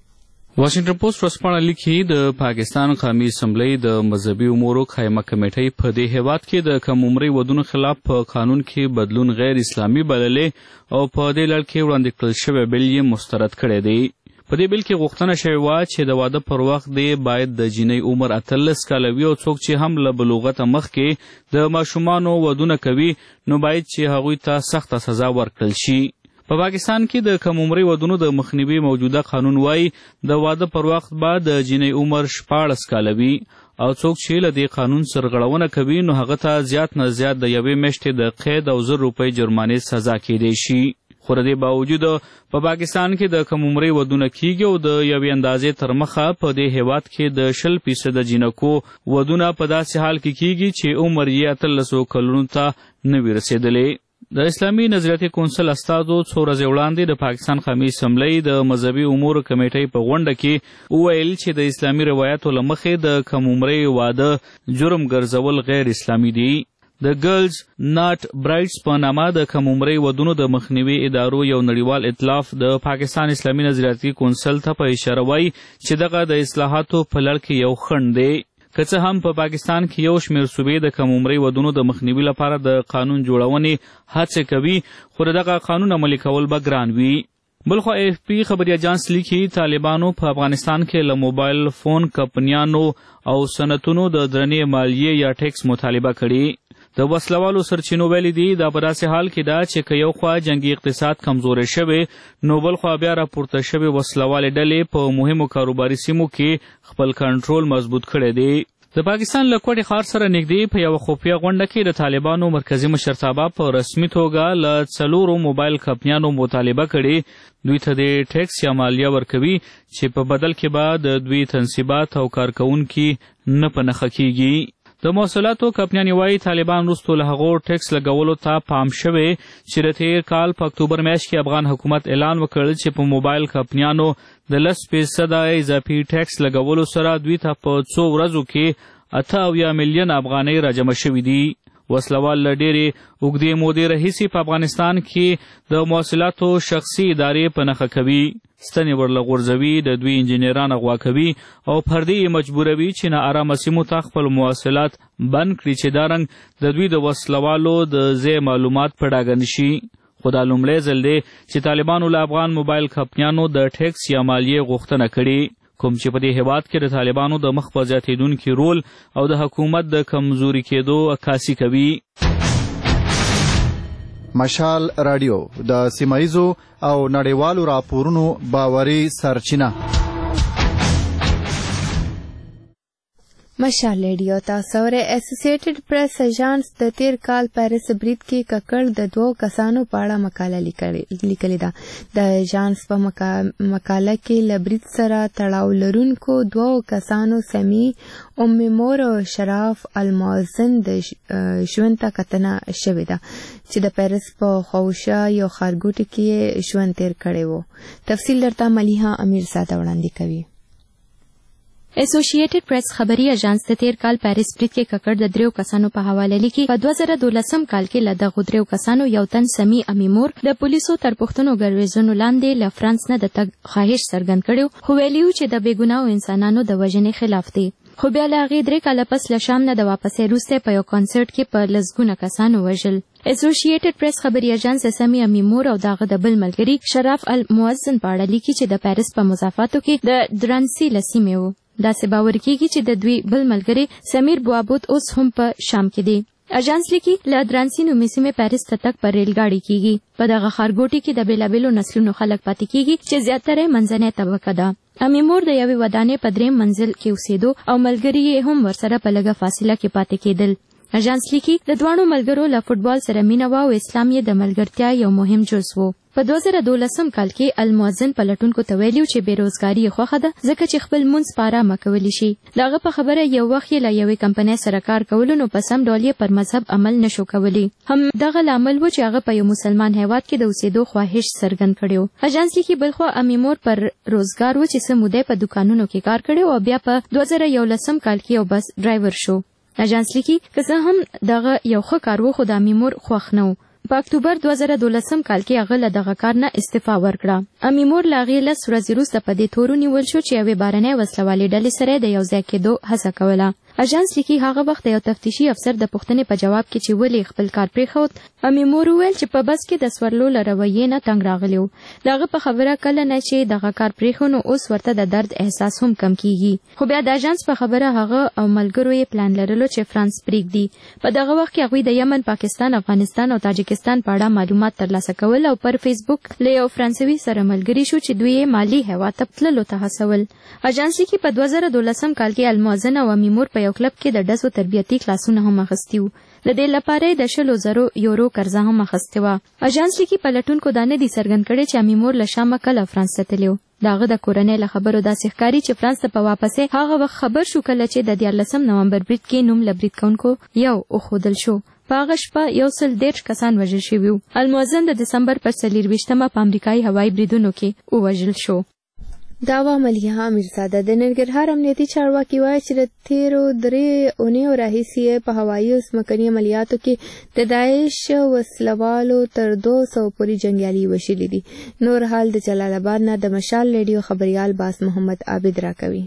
واشنگټن پوسټ ورځپاڼه لیکي د پاکستان قومي اسمبلی د مذهبي امورو قایمه کمیټې په دې هیواد کې د کم عمرۍ ودونو خلاف په قانون کې بدلون غیر اسلامي بللی او په دې لړ کې وړاندې کړل شوی بل یې مسترد کړی دی. په دې بل کې غوښتنه شوې وه چې د واده پر وخت دی باید د جینۍ عمر اتلس کاله وي او څوک چې هم له بلوغته مخکې د ماشومانو ودونه کوي نو باید چې هغوی ته سخته سزا ورکړل شي. په پاکستان کې د کم عمرۍ ودونو د مخنیوي موجوده قانون وایي د واده پر وخت به د جینۍ عمر شپاړس کاله وي او څوک چې له دې قانون سرغړونه کوي نو هغه ته زیات نه زیات د یوې میاشتې د قید او زر روپۍ جرمانې سزا کیدی شي. خو د دې باوجود په پاکستان کې د کم عمرۍ ودونه کیږي او د یوې اندازې تر مخه په دې هیواد کې د شل فیصده جینکو ودونه په داسې حال کې کیږي چې عمر یې اتلسو کلونو ته نه وي رسېدلی. د اسلامي نظریاتي کونسل استازو څو ورځې وړاندې د پاکستان قومي اسمبلی د مذهبي امورو کمیټې په غونډه کې وویل چې د اسلامي روایاتو له مخې د کم عمرۍ واده جرم ګرځول غیر اسلامي دي. د ګرلز ناٹ برایډز په نامه د کم عمرۍ ودونو د مخنیوي ادارو یو نړیوال ائتلاف د پاکستان اسلامي نظریاتي کونسل ته په اشاره وایي چې دغه د اصلاحاتو په لړ کې یو خنډ دی. که څه هم په پاکستان کې یو شمېر صوبې د کم عمرۍ ودونو د مخنیوي لپاره د قانون جوړونې هڅې کوي خو د دغه قانون عملي کول به ګران وي. بلخوا اف پی خبري اجانس لیکي طالبانو په افغانستان کې له موبایل فون کمپنیانو او صنعتونو د درنې مالیې یا ټیکس مطالبه کړي. د وسلوالو سرچینو ویلي دي دا په داسې حال کې ده چې که یو خوا جنګي اقتصاد کمزوری شوی نو بل خوا بیا راپورته شوې وسلوالې ډلې په مهمو کاروباري سیمو کې خپل کنټرول مضبوط کړی دی. د پاکستان له کوټې ښار سره نږدې په یوه خفیه غونډه کې د طالبانو مرکزي مشرتابه په رسمي توګه له څلورو موبایل کمپنیانو مطالبه کړې دوی ته د ټیکس یا مالیه ورکوي چې په بدل کې به د دوی تنصیبات او کارکوونکي نه په نښه کیږي. د موصلاتو کمپنیانې وایي طالبان وروستو له هغو ټیکس لګولو ته پام شوی چې د تېر کال په اکتوبر میاشت کې افغان حکومت اعلان وکړ چې په موبایل کمپنیانو د لس فیصده اضافي ټیکس لګولو سره دوی ته په څو ورځو کې اته اویا میلیون افغانۍ راجمع شوي دي. وسلوال له ډېرې اوږدې مودې راهیسې په افغانستان کې د موصلاتو شخصي ادارې په نښه کوي، ستنې ورله غورځوي، د دوی انجینران اغوا کوي او پردې یې مجبوروي چې ناارامه سیمو ته خپل مواصلات بند کړي چې دا رنګ د دوی د وسلوالو د ځای معلومات په ډاګه نشي. خو دا لومړی ځل دی چې طالبانو له افغان موبایل کمپنیانو د ټیکس یا مالیې غوښتنه کړې کوم چې په دې هیواد کې د طالبانو د مخ په زیاتېدونکي رول او د حکومت د کمزوري کېدو عکاسي کوي. مشال رادیو د سیمایزو او نړیوالو راپورونو باوري سرچینه. مشال ریډیو تاسو ورې اسوسییټډ پریس اژانس د تیر کال پیرس برید کې ککړ د دوو کسانو په اړه مقاله لیکلې ده. د اژانس په مقاله کې له برید سره تړاو لرونکو دوو کسانو سمی ام مور او شراف المؤذن د ژوند ته کتنه شوې ده چې د پیرس په خوشه یو ښارګوټي کې ژوند تیر کړی و. تفصیل درته ملیحه امیرزاده وړاندې کوي. اسوسییټډ پریس خبري اژانس د تیر کال پیریس برید کې ککړ د دریو کسانو په حواله لیکي په دوه زره دولسم کال کې له دغو دریو کسانو یو تن سمی امیمور د پولیسو تر پوښتنو ګرویزونو لاندې له فرانس نه د تګ خواهش څرګند کړی خو ویلیو چې د بېګناهو انسانانو د وژنې خلاف دی خو بیا له هغې درې کاله پس له شام نه د واپسې وروسته په یو کنسرټ کې په لسګونه کسانو وژل اسوسییټډ پریس خبري اژانس سمی امیمور او دغه د بل ملګري شرف المؤذن په اړه لیکي چې د پیرس په مضافاتو کې د درانسي له سیمې و داسې باور کېږي چې د دوی بل ملګری سمیر بوابود اوس هم په شام کې دی اژانس لیکي له درانسي نومې سیمې پیرس ته تګ په ریل ګاډي کېږي په دغه ښارګوټي کې د بېلابېلو نسلونو خلک پاتې کېږي چې زیاتره منځنۍ طبقه ده امیمور د یوې ودانۍ په دریم منزل کې اوسېدو او ملګري یې هم ورسره په لږه فاصله کې پاتې کېدل اژانس لیکي د دواړو ملګرو له فوټبال سره مینه وه او اسلام یې د ملګرتیا یو مهم جز و په دوه زره دولسم کال کې المؤذن پلټونکو ته ویلي چې بېروزګاري یې خوښه ده ځکه چې خپل مونځ په ارامه کولی شي د هغه په خبره یو وخت یې له یوې کمپنۍ سره کار کولو نو په سم ډول یې پر مذهب عمل نشو کولی همدغه لامل و چې هغه په یو مسلمان هیواد کې د اوسېدو خواهش څرګند کړی و اژانس لیکي بلخوا امیمور پر روزګار و چې څه موده په دوکانونو کې کار کړی او بیا په دوه زره یولسم کال کې یو بس ډرایور شو اژانس لیکي که څه هم دغه یو ښه کار و خو د امیمور خوښ نه و په اکتوبر دوه زره دولسم کال کې هغه له دغه کار نه استعفا ورکړه امیمور له هغې لس ورځې وروسته په دې تور ونیول شو چې یوې بهرنۍ وسلوالې ډلې سره د یو ځای کېدو هڅه کوله اژانس لیکي هغه وخت یو تفتیشي افسر د پوښتنې په جواب کې چې ولې خپل کار پرېښود امیمور وویل چې په بس کې د سورلو له رویې نه تنګ راغلی و د هغه په خبره کله نه چې دغه کار پرېښو نو اوس ورته د درد احساس هم کم کیږي خو بیا د اژانس په خبره هغه او ملګرو یې پلان لرلو چې فرانس پرېږدي په دغه وخت کې هغوی د یمن پاکستان افغانستان او تاجکستان په اړه معلومات ترلاسه کول او پر فیسبوک له یو فرانسوي سره ملګري شو چې دوی یې مالي هیواد ته تللو ته هڅول اژانس لیکي په دوه زره دولسم کال کې المؤذن او امیمور په یو کلب کې د ډزو تربیتي کلاسونه هم اخیستي وو د دې لپاره د شلو زرو یورو قرضه هم اخیستې وه اژانس لیکي پلټونکو دا نه دي څرګند کړی چې امیمور له شامه کله فرانس ته تللی و د هغه د کورنۍ له خبرو داسې ښکاري چې فرانس ته په واپسې هغه وخت خبر شو کله چې د دیارلسم نومبر برید کې نوم له برید کوونکو یو وښودل شو په هغه شپه یو سل دېرش کسان وژل شوي وو المؤذن د دسمبر پر څلېرویشتمه په امریکایي هوایي بریدونو کې ووژل شو دا وه ملیحه امیرزاده د ننګرهار امنیتي چارواکي وایي چې د تیرو درې اونیو راهیسې په هوایي او ځمکني عملیاتو کې د داعش وسلوالو تر دوه سوه پورې جنګیالي وژلي دي نور حال د جلال آباد نه د مشال ریډیو خبریال باز محمد عابد راکوي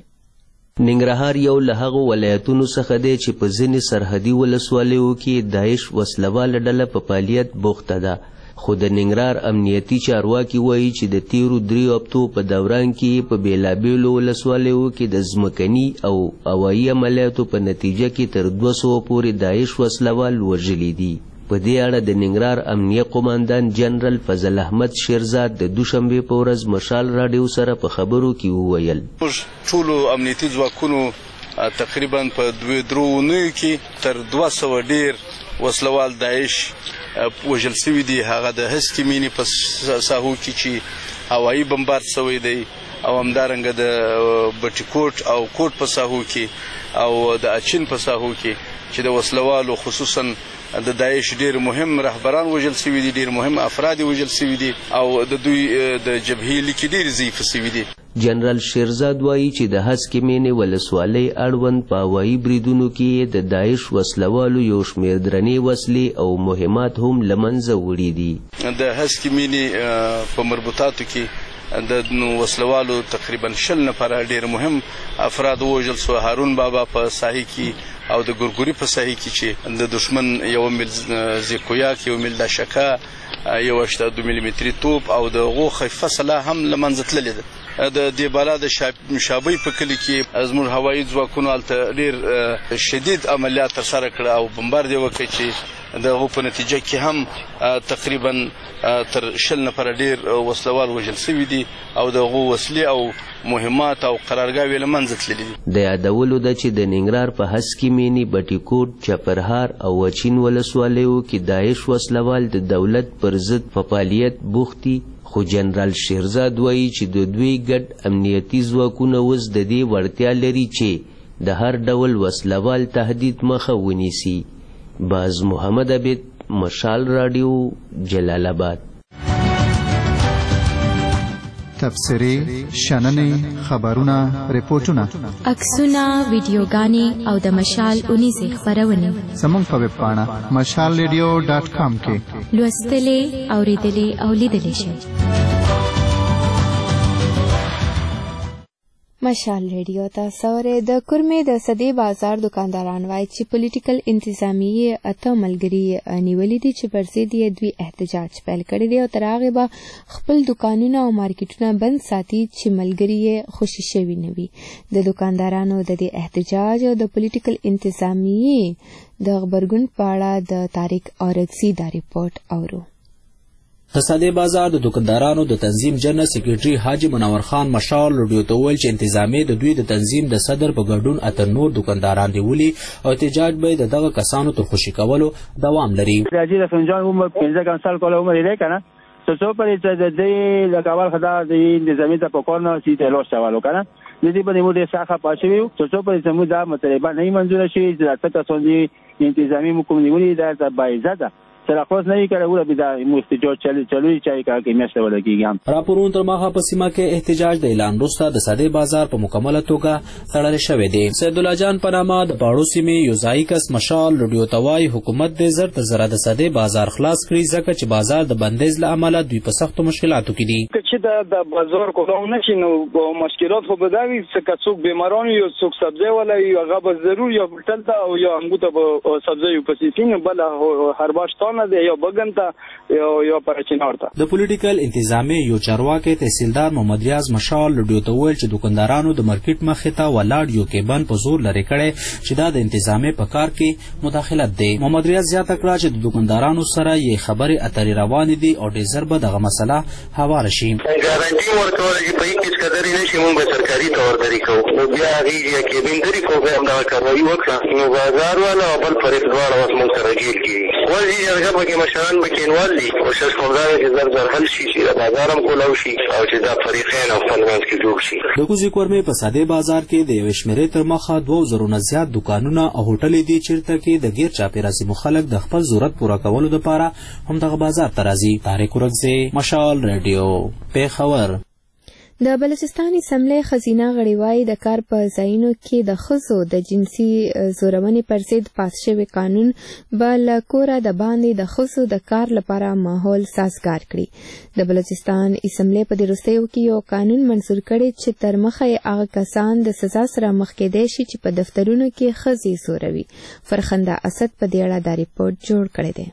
ننګرهار یو له هغو ولایتونو څخه دی چې په ځینې سرحدي ولسوالیو کې داعش وسلواله ډله په فعالیت بوخته ده خو د ننګرهار امنیتي چارواکي وایي چې د تیرو دریو هفتو په دوران کې په بېلابېلو ولسوالیو کې د ځمکني او هوایي عملیاتو په نتیجه کې تر دوه سوه پورې داعش وسلوال وژلي دي په دې اړه د ننګرهار امنیه قماندان جنرال فضل احمد شیرزاد د دوشنبې په ورځ مشال راډیو سره په خبرو کې وویل موږ ټولو امنیتي ځواکونو تقریبا په دوه درو اونیو کې تر دوه سوه ډېر وسلوال داعش وژل سوي دي هغه د هسکې مینې په ساحو کې چې هوایي بمبارد سوی دی او همدارنګه د بټي کوټ او کوټ په ساحو کې او د اچین په ساحو کې چې د وسلوالو خصوصا د داعش ډیر مهم رهبران وژل سوي دي ډیر مهم افراد وژل سوي دي او د دوی د جبهې لیکې ډیر ضعیف سوي دي جنرال شیرزاد وایي چې د هسکې مینې ولسوالۍ اړوند په هوایي بریدونو کې د داعش وسلوالو یو شمېر درنې وسلې او مهمات هم له منځه وړي دي د هسکې مینې په مربوطاتو کې د وسلوالو تقریبا شل نفره ډیر مهم افراد وژل سو هارون بابا په ساحې کې او د ګورګوري په ساحې کې چې د دشمن یو میل زیکویاک یو میل داشکا یو اشته دو میلیمتري توپ او د غوښې فصله هم له منځه تللې ده د دې بالا د شابۍ په کلي کې زموږ هوایي ځواکونو هلته ډېر شدید عملیات ترسره کړه او بمبارد یې وکړ چې د هغو په نتیجه کې هم تقریبا تر شل نفره ډېر وسلوال وژل سوي دي او د هغو وسلې او مهمات او قرارګاوې له منځه تللي دي د یادولو ده چې د ننګرهار په هسکې مینې بټي کوټ چپرهار او اچین ولسوالیو کې داعش وسلوال د دولت پر ضد په فعالیت بوخت دي خو جنرال شیرزاد وایي چې د دوی ګډ امنیتي ځواکونه اوس د دې وړتیا لري چې د هر ډول وسلوال تهدید مخه ونیسي باز محمد عبید مشال راډیو جلال آباد تبصرې شننې خبرونه ریپورتونه عکسونه ویډیوګانې او د مشال اونیزې خپرونې زموږ په ویب پاڼه مشال ریډیو ډاټ کام کې لوستلې اوریدلې او لیدلې شئ. مشال ریډیو تاسو اورئ. د کورمې د صدې بازار دکانداران وایي چې پولیټیکل انتظامیه اته ملګري نیولې دي چې پر ضد یې دوی احتجاج پیل کړی دی او تر هغې به خپل دکانونه او مارکیټونه بند ساتي چې ملګري یې خوشي شوي نه وي. د دکاندارانو د دې احتجاج او د پولیټیکل انتظامیه د غبرګون په اړه د طارق اورکزي دا ریپورټ اورو. د صدې بازار د دکاندارانو د تنظیم جنرال سیکریټري حاجی منور خان مشال رادیو ته وویل چې انتظامیه د دوی د تنظیم د صدر په ګډون اتر نور دکانداران نیولي او احتجاج به د دغه کسانو ته خوشي کولو دوام لري. راځي د فنجان عمر پنځه کال سال کوله عمر یې کنه څه پر د دې د کاوال خدا د انتظامیه په کورنه سي ته لوش چوالو کنه د دې په نیمه د ساخه پاشوي څه پر زموږ د مطالبه نه منزور شي چې تاسو څنګه انتظامی حکومت نیولي د بایزاده سره خاص نه کړه ولا بدا مستجو چلی چلوي چای کا کې میاشته ولګیږي. راپورون تر ماخه په سیمه کې احتجاج د اعلان وروسته د صدې بازار په مکمله توګه تړل شوی دی. سید الله جان پنامه د پاړو سیمې یو ځای کس مشال رادیو توای حکومت د زر تر زر د صدې بازار خلاص کړي ځکه چې بازار د بندیز له امله دوی په سختو مشکلاتو کې دي. چې د بازار کوونه چې نو مشکلات خو بداوي څه څوک بیماران یو څوک سبزی ولا یو هغه به ضرور یا بټل تا او یا انګوته به سبزی په سیسین بل هر باشتان دی یا بغنتا یا یا پرچینارتا. د پولیټیکل انتظامیه یو چارواکي تحصیلدار محمد ریاض مشال رادیو ته وویل چې دکاندارانو د مارکیټ مخې ته ولاړ یو کېبن په زور لرې کړی چې دا د انتظامیه په کار کې مداخلت دی. محمد ریاض زیاته کړه چې د دکاندارانو سره یې خبرې اترې روانې دي او ډېر ژر به دغه مسله هواره شي. ګارانټي ورکول چې په هیڅ قدرې نشي موږ به سرکاري تور درې کوو نو بیا هغې یا کېبن درې کوو بیا همدغه کاروایي وکړه نو بازار والا او بل فریق دواړه اوس موږ سره ګیر کېږي. ولې جرګه پکې مشران به کینوال دي کوشش کوم دا چې زر زر حل شي چې د بازار هم کولاو شي او چې دا فریقین او خپل منځ کې جوړ شي. د کوزي کورمې په صدې بازار کې د یوې شمېرې تر مخه دوه زرو نه زیات دکانونه او هوټلې دي چیرته کې د غیر چاپېره سیمو خلک د خپل ضرورت پوره کولو دپاره همدغه بازار ته راځي. طارق اورکزي مشال رادیو پېښور. د بلوچستان اسمبلی خزینه غړي وایي د کار په ځایونو کې د ښځو د جنسي زورونې پر ضد پاس شوی قانون به له کوره د باندې د ښځو د کار لپاره ماحول سازګار کړي. د بلوچستان اسمبلی په دې وروستیو کې یو قانون منظور کړی چې تر مخه یې هغه کسان د سزا سره مخ کېدای شي چې په دفترونو کې ښځې زوروي. فرخنده اسد په دې اړه دا ریپورټ جوړ کړی دی.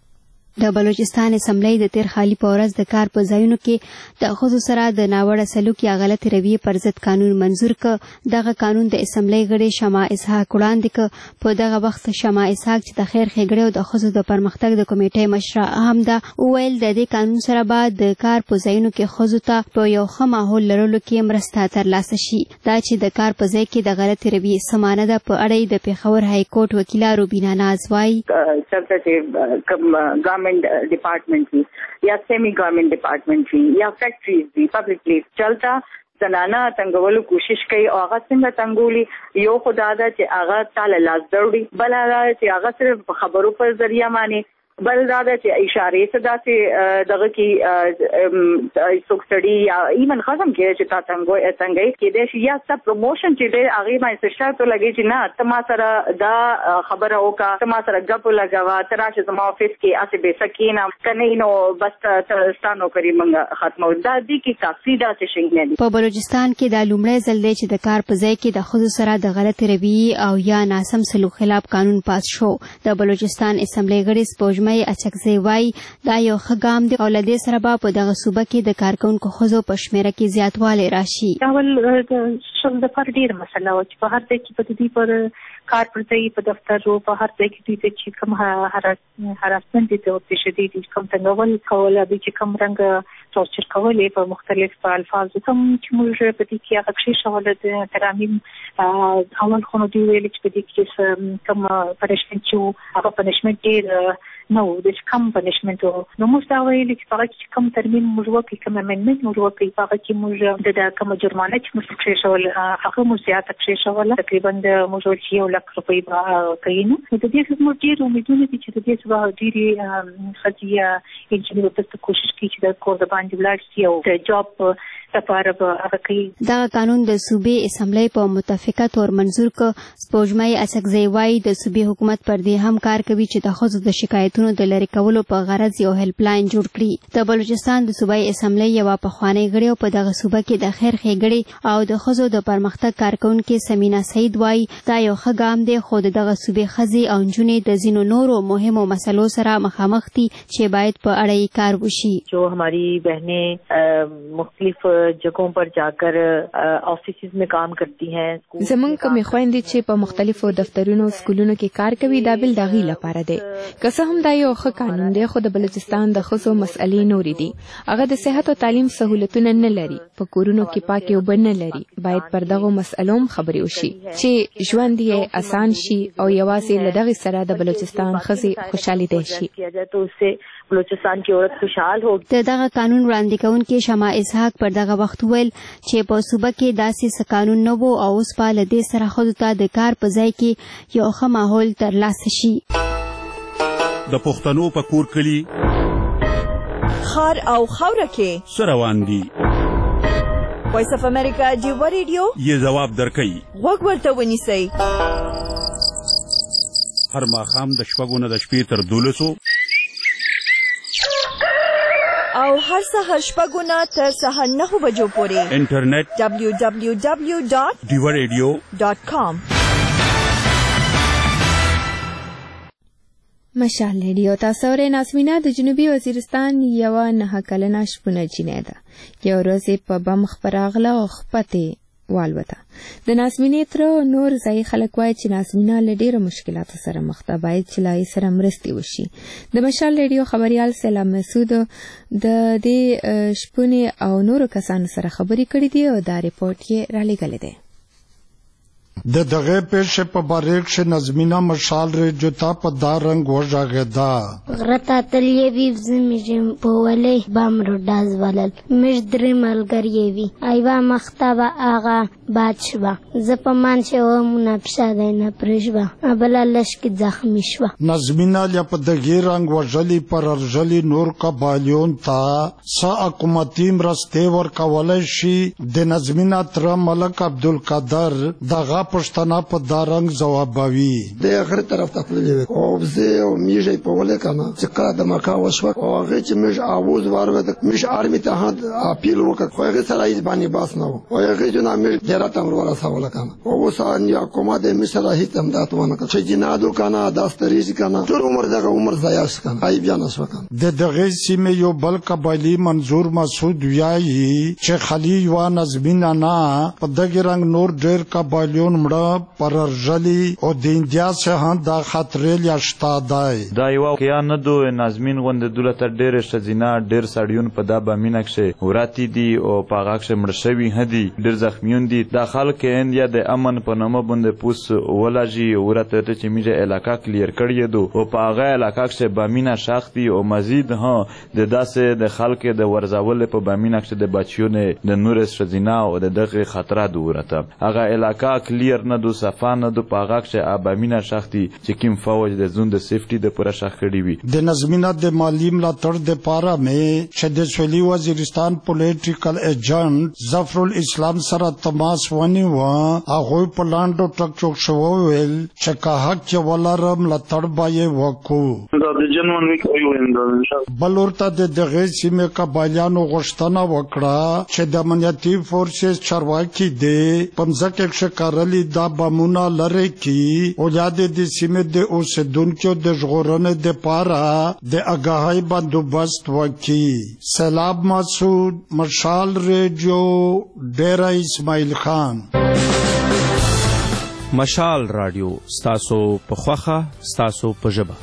د بلوچستان اسمبلی د تیر خالی په ورځ د کار په ځایونو کې د ښځو سره د ناوړه سلوک یا غلط رویې پر ضد قانون منظور ک. دغه قانون د اسمبلی غړي شمع اسحاق وړاندې ک. په دغه وخت شمع اسحاق چې د خیر ښېګړې او د ښځو د پرمختګ د کمیټې مشره هم ده وویل د دې قانون سره به د کار په ځایونو کې ښځو ته په یو ښه ماحول لرلو کې مرسته ترلاسه شي. دا چې د کار په ځای کې د غلط رویې سمانه ده په اړه د پېښور های کورټ وکیله روبینا ناز وایي government department की या semi government department की या फैक्ट्रीज की पब्लिक प्लेस चलता زنانه تنګولو کوشش کوي او هغه څنګه تنګولي یو خدا دا چې هغه تعالی لاس دروړي بل هغه چې هغه صرف خبرو پر ذریعہ معنی بل دا چې اشاره صدا سے دغه کی څوک سړي یا ایمن خصم کې چې تا څنګه څنګه کې د یا سب پروموشن چې د هغه ما استشاره ته لګي چې نه تما سره دا خبره وکا تما سره غپ لګوا تراشه زما افیس کې اسه به سکینه کنه نو بس ستانو کری منګه ختمه دا دي کی کافي دا څه شي نه دي. په بلوچستان کې د لومړی ځل دی چې د کار په ځای کې د ښځو سره د غلط رویې او یا ناسم سلوک خلاف قانون پاس شو. د بلوچستان اسمبلی غړي سپوږمۍ اچکزی وای دا یو ښه ګام دی او له دې سره به په دغه صوبه کې د کارکونکو ښځو په شمېره کې زیاتوالی راشي. اول ښځو دپاره ډېره مسله وه چې په هر ځای کې به د دوی پر کار پر ځای په دفتر و په هر ځای کې دوی ته چې کوم هراسمنټ دي ته ورپېښه دي کوم تنګول کول دوی چې کوم رنګه ټورچر کولې په مختلف الفاظو کوم چې موږ په دې کې هغه کښېښوله د ترامیم اول خو نو دوی ویل چې په دې کې کوم پنشمنټ چې و هغه پنشمنټ ډېر نو د کم پنشمنټ و نو موږ دا ویلي چې په هغه کې کوم ترمیم موږ وکړي کوم امندمنټ موږ وکړي په هغه کې موږ د کومه جرمانه چې موږ کښېښول هغه موږ زیاته کښېښوله تقریبا د موږ ویل چې یو لک روپۍ به کوي نو د دې څخه موږ ډېر امیدونه دي چې د دې څخه ډېرې ښځې یا انجینر ورته کوشش کوي چې د کور د باندې ولاړ شي او د جاب لپاره به هغه کوي. دغه قانون د صوبې اسمبلی په متفقه تور منظور ک سپوږمۍ اڅکزی وايي د صوبې حکومت پر دې هم کار کوي چې د ښځو د شکایتونو د لرې کولو په غرض یو هیلپ لاین جوړ کړي. د بلوچستان د صوبایي اسمبلی یوه پخوانۍ غړې او په دغه صوبه کې د خیر ښېګړې او د ښځو د پرمختګ کارکوونکې سمینا سعید وايي دا یو ښه ګام دی، خو د دغه صوبې ښځې او نجونې د ځینو نورو مهمو مسلو سره مخامخ دي چې باید په اړه یې کار وشي. جو ہماری بہنیں مختلف جگہوں پر جا کر آفیسز میں کام کرتی ہیں. زمونږ کومې خویندې چې په مختلفو دفترونو سکولونو کې کار کوي دا بل د هغې لپاره دی. که څه هم دا یو ښه قانون دی، خو د بلوچستان د ښځو مسئلې نورې دي. هغه د صحت او تعلیم سهولتونه نه لري، په کورونو کې پاکې اوبه نه لري. باید پر دغو مسئلو هم خبرې وشي چې ژوند یې اسان شي او یوازې له دغې سره د بلوچستان ښځې خوشحالېدی شي. بلوچستان کی عورت خوشحال ہو. د دغه قانون وړاندې کوونکې شمع اسحاق پر دغه وخت ویل چې په صوبه کې داسې څه قانون نه و او اوس په له دې سره ښځو ته د کار په ځای کې یو ښه ماحول ترلاسه شي. د پښتنو په کور کلي خار او خاوره کې څه روان دي؟ وایس اف امریکا ډیوه ریډیو یې ځواب درکوي. غوږ ورته ونیسئ. هر ماښام د شپږو نه د شپې تر دولسو او هر سهار شپږو نه تر سهار نهو بجو پورې انټرنیټ ډبلیو ډبلیو ډبلیو ډاټ ډیوه ریډیو ډاټ کام. مشال ریډیو تاسو اورئ. ناسمینا د جنوبي وزیرستان یوه نهه کلنه شپونه جینۍ ده. یو ورځ یې په بم خپراغله او خپتې والوته. د ناسمینې تر نور ځای خلک وایي چې ناسمینا له ډېرو مشکلاتو سره مخ ده، باید چې له یې سره مرستې وشي. د مشال ریډیو خبریال سلام مسعود د دې شپونې او نورو کسانو سره خبرې کړې دي او دا ریپورټ یې رالیږلی دی. د دغه پیښې په باره کې نظمینا مشال ریډیو ته په دا رنګ وژغېده. غره ته تللی وي، زه مې په ولې بم روډاز ولل. موږ درې ملګري وي، یوه مخته به هغه باد شوه، زه په منځ وم نه پښه دی نه پرې شوه، بله لږ کې زخمي شوه. نظمینا یا په دغې رنګ وژلي پررژلي نور قبایلیون ته څه حکومتي مرستې ورکولی شي؟ د نظمینا تره ملک عبدالقادر دغه پښتنه په دا رنګ ځوابوي. د غره طرف ته تللی وي او زه او میږی په ولې کنه چې کله د مکا وشوه او هغه چې موږ اواز ورغله موږ آرمي ته هغه اپیل وکړ خو هغه سره هیڅ باندې باس نه و او هغه جنا موږ ډیره تمر ولا سوال کنه او اوس ان یا کومه د مثال هیڅ هم دات ونه کړ چې جنادو کنه داستریز کنه ټول عمر دغه عمر ضایع کنه ای بیا نشو کنه. د دغه سیمه یو بل قبایلی منظور مسعود ویایي چې خلیل و نظمینا نه په دغه رنګ نور ډیر قبایلیون مړه پررژلي او د انډیا څخه دا خطرې لیاشتا دی. دا یو واقعیا نه دو نازمین غوندې دولت ډېر ښځینه ډېر سړیون په دا بامینه کښې وراتی دي او په هغه کښې مړه شوي هدي ډېر زخمیون دي. دا خلک انډیا د امن په نامه باندې پوس ولاږي ورته ته چې میجه علاقه کلیر کړی دو او په هغه علاقه کښې بامینه شاختی او مزید ها د داسې د خلک د ورزول په بامینه کښې د بچیونه د نور ښځینه او د دغه خطرات ورته هغه علاقه کلیر نه دو صفا نه دو په هغه کښې ابامینه شاختی چې کوم فوج د زون د سیفټي د پوره شاخ کړي وي. د نظمینا د مالی ملاتړ د پاره مې چې د سویلي وزیرستان پولیټیکل ایجنټ ظفر الاسلام سره تماس ونیو. هغوی په لاندو ټک چوک شو ویل چې که حق چې ولر ملاتړ به یې وکړو. بل ورته د دغې سیمې قبایلیانو غوښتنه وکړه چې د امنیتي فورسز چارواکي دی په مځکه کښې کرلي دا بمونه لرې کړي او یا د دې سیمې د اوسېدونکو د ژغورنې دپاره د اګاهۍ بندوبست وکړي. سیلاب مسعود، مشال ریډیو، ډیره اسماعیل خان. مشال رادیو ستاسو په خوښه ستاسو په ژبه.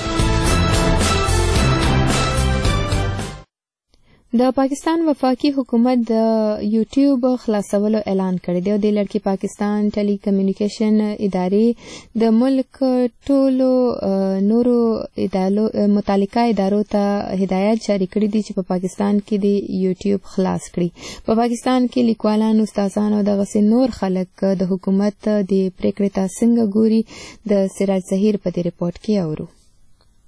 د پاکستان وفاقي حکومت د یوټیوب خلاصولو اعلان کړی دی او د لړکی پاکستان ټیلی کمیونیکیشن ادارې د ملک ټولو نورو ادارو متعلقه ادارو ته هدایت جاری کړی دی چې په پاکستان کې د یوټیوب خلاص کړي. په پاکستان کې لیکوالان، استادان او دغسې نور خلک د حکومت د پریکړې ته څنګه ګوري د سراج ظهیر په دې ریپورت کې اورو.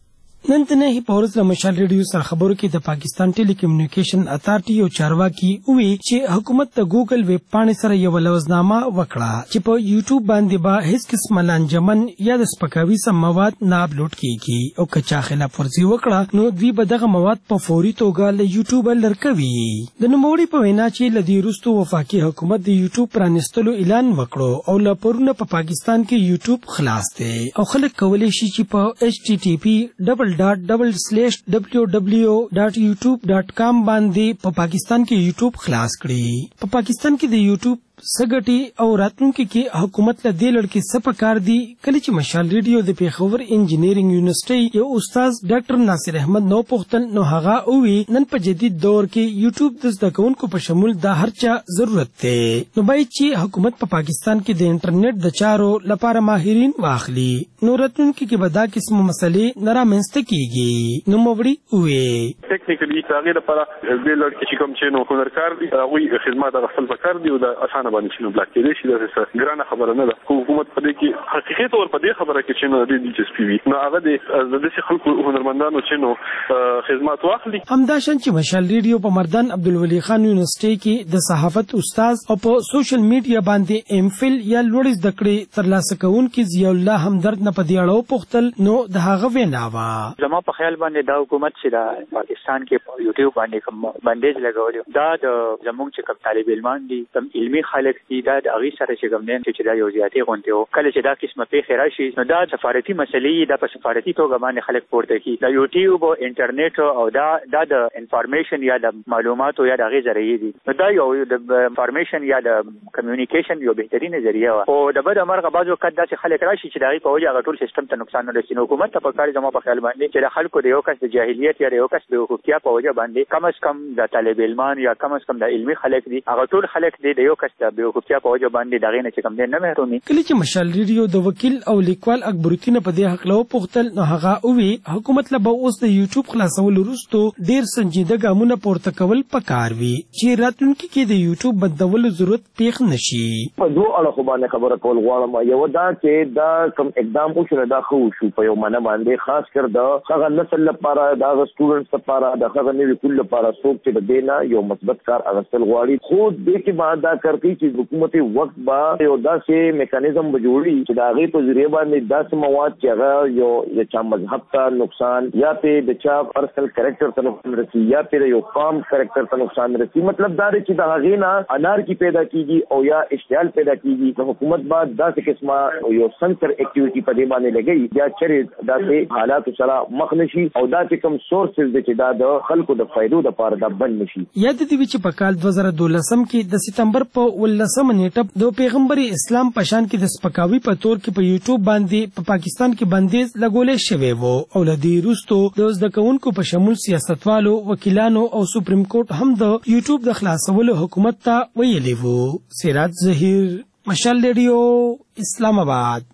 نن د نه په ورځ د مشال ریډیو سره خبرو کې د پاکستان ټیلی کمیونیکیشن اتارټي او چارواکي وی چې حکومت د ګوګل ویب پاڼې سره یو لوزنامه وکړه چې په یوټیوب باندې به هیڅ قسم لانجمن یا د سپکاوي سم مواد نه اپلوډ کیږي او که چا خلاف ورزي وکړه نو دوی به دغه مواد په فوري توګه له یوټیوب لرکوي. د نوموړي په وینا چې لدی روستو وفاقي حکومت د یوټیوب پرانستلو اعلان وکړو او له پرونه په پاکستان کې یوټیوب خلاص دی او خلک کولی شي چې په ایچ ټي ټي پی ډبل ډاټ ډبل سلیش ډبلیو ډبلیو ډاټ یوټیوب ډاټ کام باندې په پاکستان کې یوټیوب خلاص کړي. په پاکستان کې د یوټیوب سګټي او راتلونکي کې حکومت له دې لړ کې څه پکار دي کله چې مشال ریډیو د پیښور انجینرینګ یونیورسيټي یو استاد ډاکټر ناصر احمد نو پختل نو هغه اووي نن په جدید دور کې یوټیوب د زده کوونکو په شمول د هر چا ضرورت دی نو باید چې حکومت په پاکستان کې د انټرنیټ د چارو لپاره ماهرین واخلي نو راتلونکي کې به دا قسم مسلې نه رامنځته کیږي. نو موړي وې ټیکنیکلی هغه لپاره د لړ کې کوم چې نو هنرکار دي هغه خدمات غوښتل پکار دي او د اسانه باندې شنو بلاک کېدې شي دا ګرانه خبره نه ده. حکومت په دې کې حقیقت اور په دې خبره کې چې نو د دلچسپي وي نو هغه د دې خلکو هنرمندانو چې نو خدمات واخلي. همداشان چې مشال ریډیو په مردان عبدالولي خان یونیورسيټي کې د صحافت استاد او په سوشل میډیا باندې ایم فل یا لوړ زده کړې ترلاسه کوونکي ضیاء الله همدرد نه په دې اړه پوښتل نو د هغه وینا وا زما په خیال باندې دا حکومت چې د پاکستان کې په یوټیوب باندې کوم بندیز لګولی دا د زموږ چې کوم طالب علمان دي کوم علمي خلک دي دا د هغې سره چې کوم دی چې دا یو زیاتې غونډې و کله چې دا قسمه پیښې راشي نو دا سفارتي مسلې دا په سفارتي توګه باندې خلک پورته کړي. د یوټیوب او انټرنیټ او دا دا د انفارمیشن یا د معلوماتو یا د هغې ذریعې دي نو دا یو د انفارمیشن یا د کمیونیکیشن یو بهترینه ذریعه وه. خو د بده مرغه بعض وخت داسې خلک راشي چې د هغې په وجه هغه ټول سیسټم ته نقصان نه رسي. نو حکومت ته پکار زما په خیال باندې چې د خلکو د یو کس د جاهلیت یا د یو کس د حقوقتیا په وجه باندې کم از کم د طالب علمان یا کم از کم د علمي خلک دي هغه ټول خلک دي د یو کس د حقوقتیا په وجه باندې دغه نه چې کوم دي نه محرومي. کله چې مشال ریډیو د وکیل او لیکوال اکبر الدین په دې حق له پوښتل نو هغه اووي حکومت له به اوس د یوټیوب خلاصول وروسته ډیر سنجیده ګامونه پورته کول پکار وي چې راتلونکي کې د یوټیوب بدلولو ضرورت پیښ نشي. په دوه اړخو باندې خبره کول غواړم. یو دا چې دا کوم اقدام وشو دا خو شو په یو منه باندې خاص کر دا هغه نسل لپاره دا سټوډنټس لپاره دا هغه نوی کول لپاره څوک چې د دینا یو مثبت کار اغستل غواړي خو دې کې بعد دا کوي چې حکومت وخت با یو داسې میکانیزم بجوړي چې دا غي په ذریعہ باندې داسې مواد چې هغه یو د چا مذهب ته نقصان یا په د چا پرسنل کریکټر ته نقصان رسي یا په یو قوم کریکټر ته نقصان رسي مطلب دا چې دا غي نه انار کی پیدا کیږي او یا اشتعال پیدا کیږي نو حکومت بعد داسې قسمه یو سنسر اکټیویټي په دې باندې لګي یا چرې داسې حالات سره مخ نشي او دا چې کوم سورسز چې دا د خلکو د فائدو د پاره دا بند نشي. یاد دي چې په کال دوه زره دولسم کې د سپتمبر په ولسم نیټه د پیغمبر اسلام پشان کې د سپکاوي په تور کې په یوټیوب باندې په پاکستان کې بندیز لګولې شوی وو او لدی روستو د زده کوونکو په شمول سیاستوالو وکیلانو او سپریم کورټ هم د یوټیوب د خلاصولو حکومت ته ویلي وو. سراج ظهیر مشال ریډیو اسلام آباد.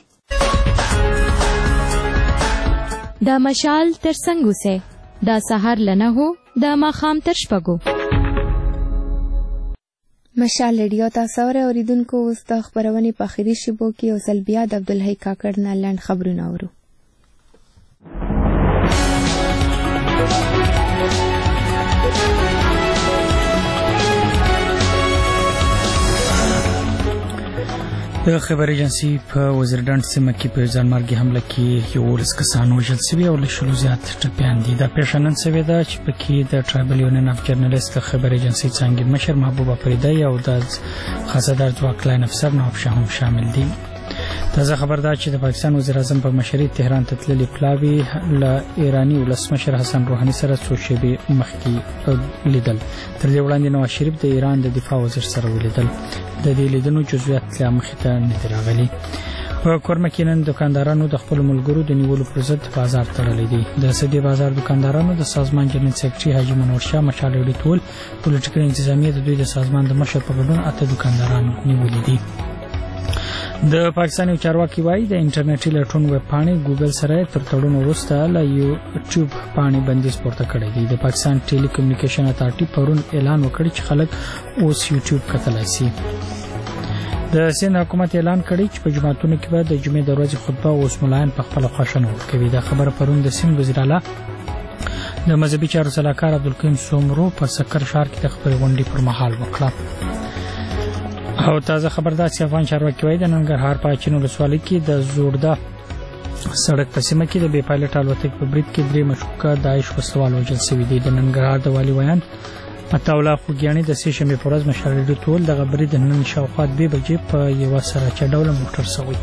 دا مشال تر څنګه سه دا سحر لنه هو دا ماخام تر شپږو. مشال ریډیو تاسو اوریدونکو اوس د خبرونې په اخیری شیبو کې او سلبیا د عبدالحی کاکړ نه لاند خبرونه اورو. د خبر ایجنسی په وزیرډنډ سیمه کې په ځانمرګي حمله کې یو ولس کسان وژل شوي او له شلو زیات ټپیان دي. دا پیښه نن شوې ده چې پکې د ټرایبل یونین اف جرنالیست خبر ایجنسی څنګه مشر محبوبه فریدی او د خاصدار ځواک لاین افسر نواب شاه هم شامل دي. تازه خبر ده چې د پاکستان وزیر اعظم په مشرۍ تهران ته تللي پلاوي له ایرانی ولسمشر حسن روحاني سره څو شېبې مخکې لیدل. تر دې وړاندې نواز شریف د ایران د دفاع وزیر سره ولیدل. د دې لیدنو جزئیات لا مخې ته نه دي راغلي. په کورمه کې نن دکاندارانو د خپلو ملګرو د نیولو پر ضد بازار تړلی دی. د سدې بازار دکاندارانو د سازمان جنرال سکرټري حاجي منور شاه مشال ریډیو ټول پولیټیکل انتظامیه د دوی د سازمان د مشر په ګډون اته دکانداران نیولي دي. د پاکستان یو چارواکي وایي د انټرنیټي لټون ویب پاڼې ګوګل سره تر تړون وروسته له یوټیوب پاڼې بندیز پورته کړی دی. د پاکستان ټیلی کمیونیکیشن اتارټي پرون اعلان وکړ چې خلک اوس یوټیوب کتلی شي. د سیند حکومت اعلان کړی چې په جماعتونو کې به د جمعې د ورځې خطبه اوس ملایان په خپل خوښه ورکوي. دا خبره پرون د سیند وزیر اعلی د مذهبي چارو سلاکار عبدالکریم سومرو په سکر ښار کې د خبرې غونډې پر مهال وکړه. او تازه خبر دا چې افغان چارواکي وايي د ننګرهار په اچین ولسوالۍ کې د زوړده سړک په سیمه کې د بې پایلټ الوتکې په برید کې درې مشکوکه داعش وسلوال وژل شوي دي. د ننګرهار د والي ویان عطاالله خوږیاڼي د سې شنبې په ورځ مشال ریډیو ته وویل دغه برید نن شاوخوا دوې بجې په یوه سراچه ډوله موټر شوی.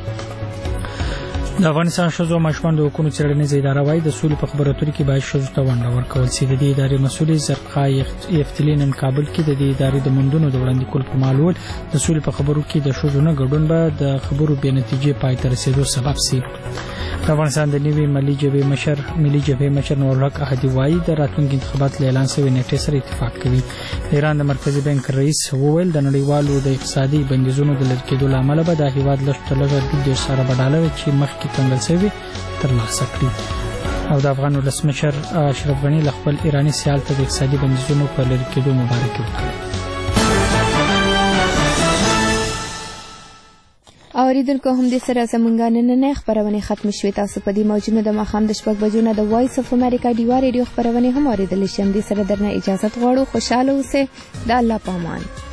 د افغانستان ښځو او ماشومانو د حقونو څېړنیزه اداره وايي د سولې په خبرو اترو کې باید ښځو ته ونډه ورکول شي. د دې ادارې مسؤلې زرقا یفتلي نن کابل کې د دې ادارې د موندنو د وړاندې کولو پر مهال وویل د سولې په خبرو کې د ښځو نه ګډون به د خبرو بې نتیجې پای ته رسېدو سبب شي. د افغانستان د نوي ملي جبهې مشر ملي جبهې مشر نورالحق احدي وايي د راتلونکي انتخابات له اعلان شوې نیټې سره اتفاق کوي. د ایران د مرکزي بانک رئیس وویل د نړیوالو د اقتصادي بندیزونو د لرې کېدو له امله به د هېواد لږ تر لږه دوه دېرش سره بډاله وي چې مخکې کنګل شوي ترلاسه کړي. او د افغان ولسمشر اشرف غني له خپل ایراني سیال ته د اقتصادي بندیزونو په لرې کېدو مبارکي وکړه. اوریدونکو هم دې سره زمونږ نننۍ خبرونه ختم شوې. تاسو په دې موجونو د ماښام د شپږ بجو نه د وایس اف امریکا ډیوا ریډیو خبرونه هم اوریدلی شئ. دې سره درنه اجازه غواړو. خوشاله اوسئ. د الله په امان.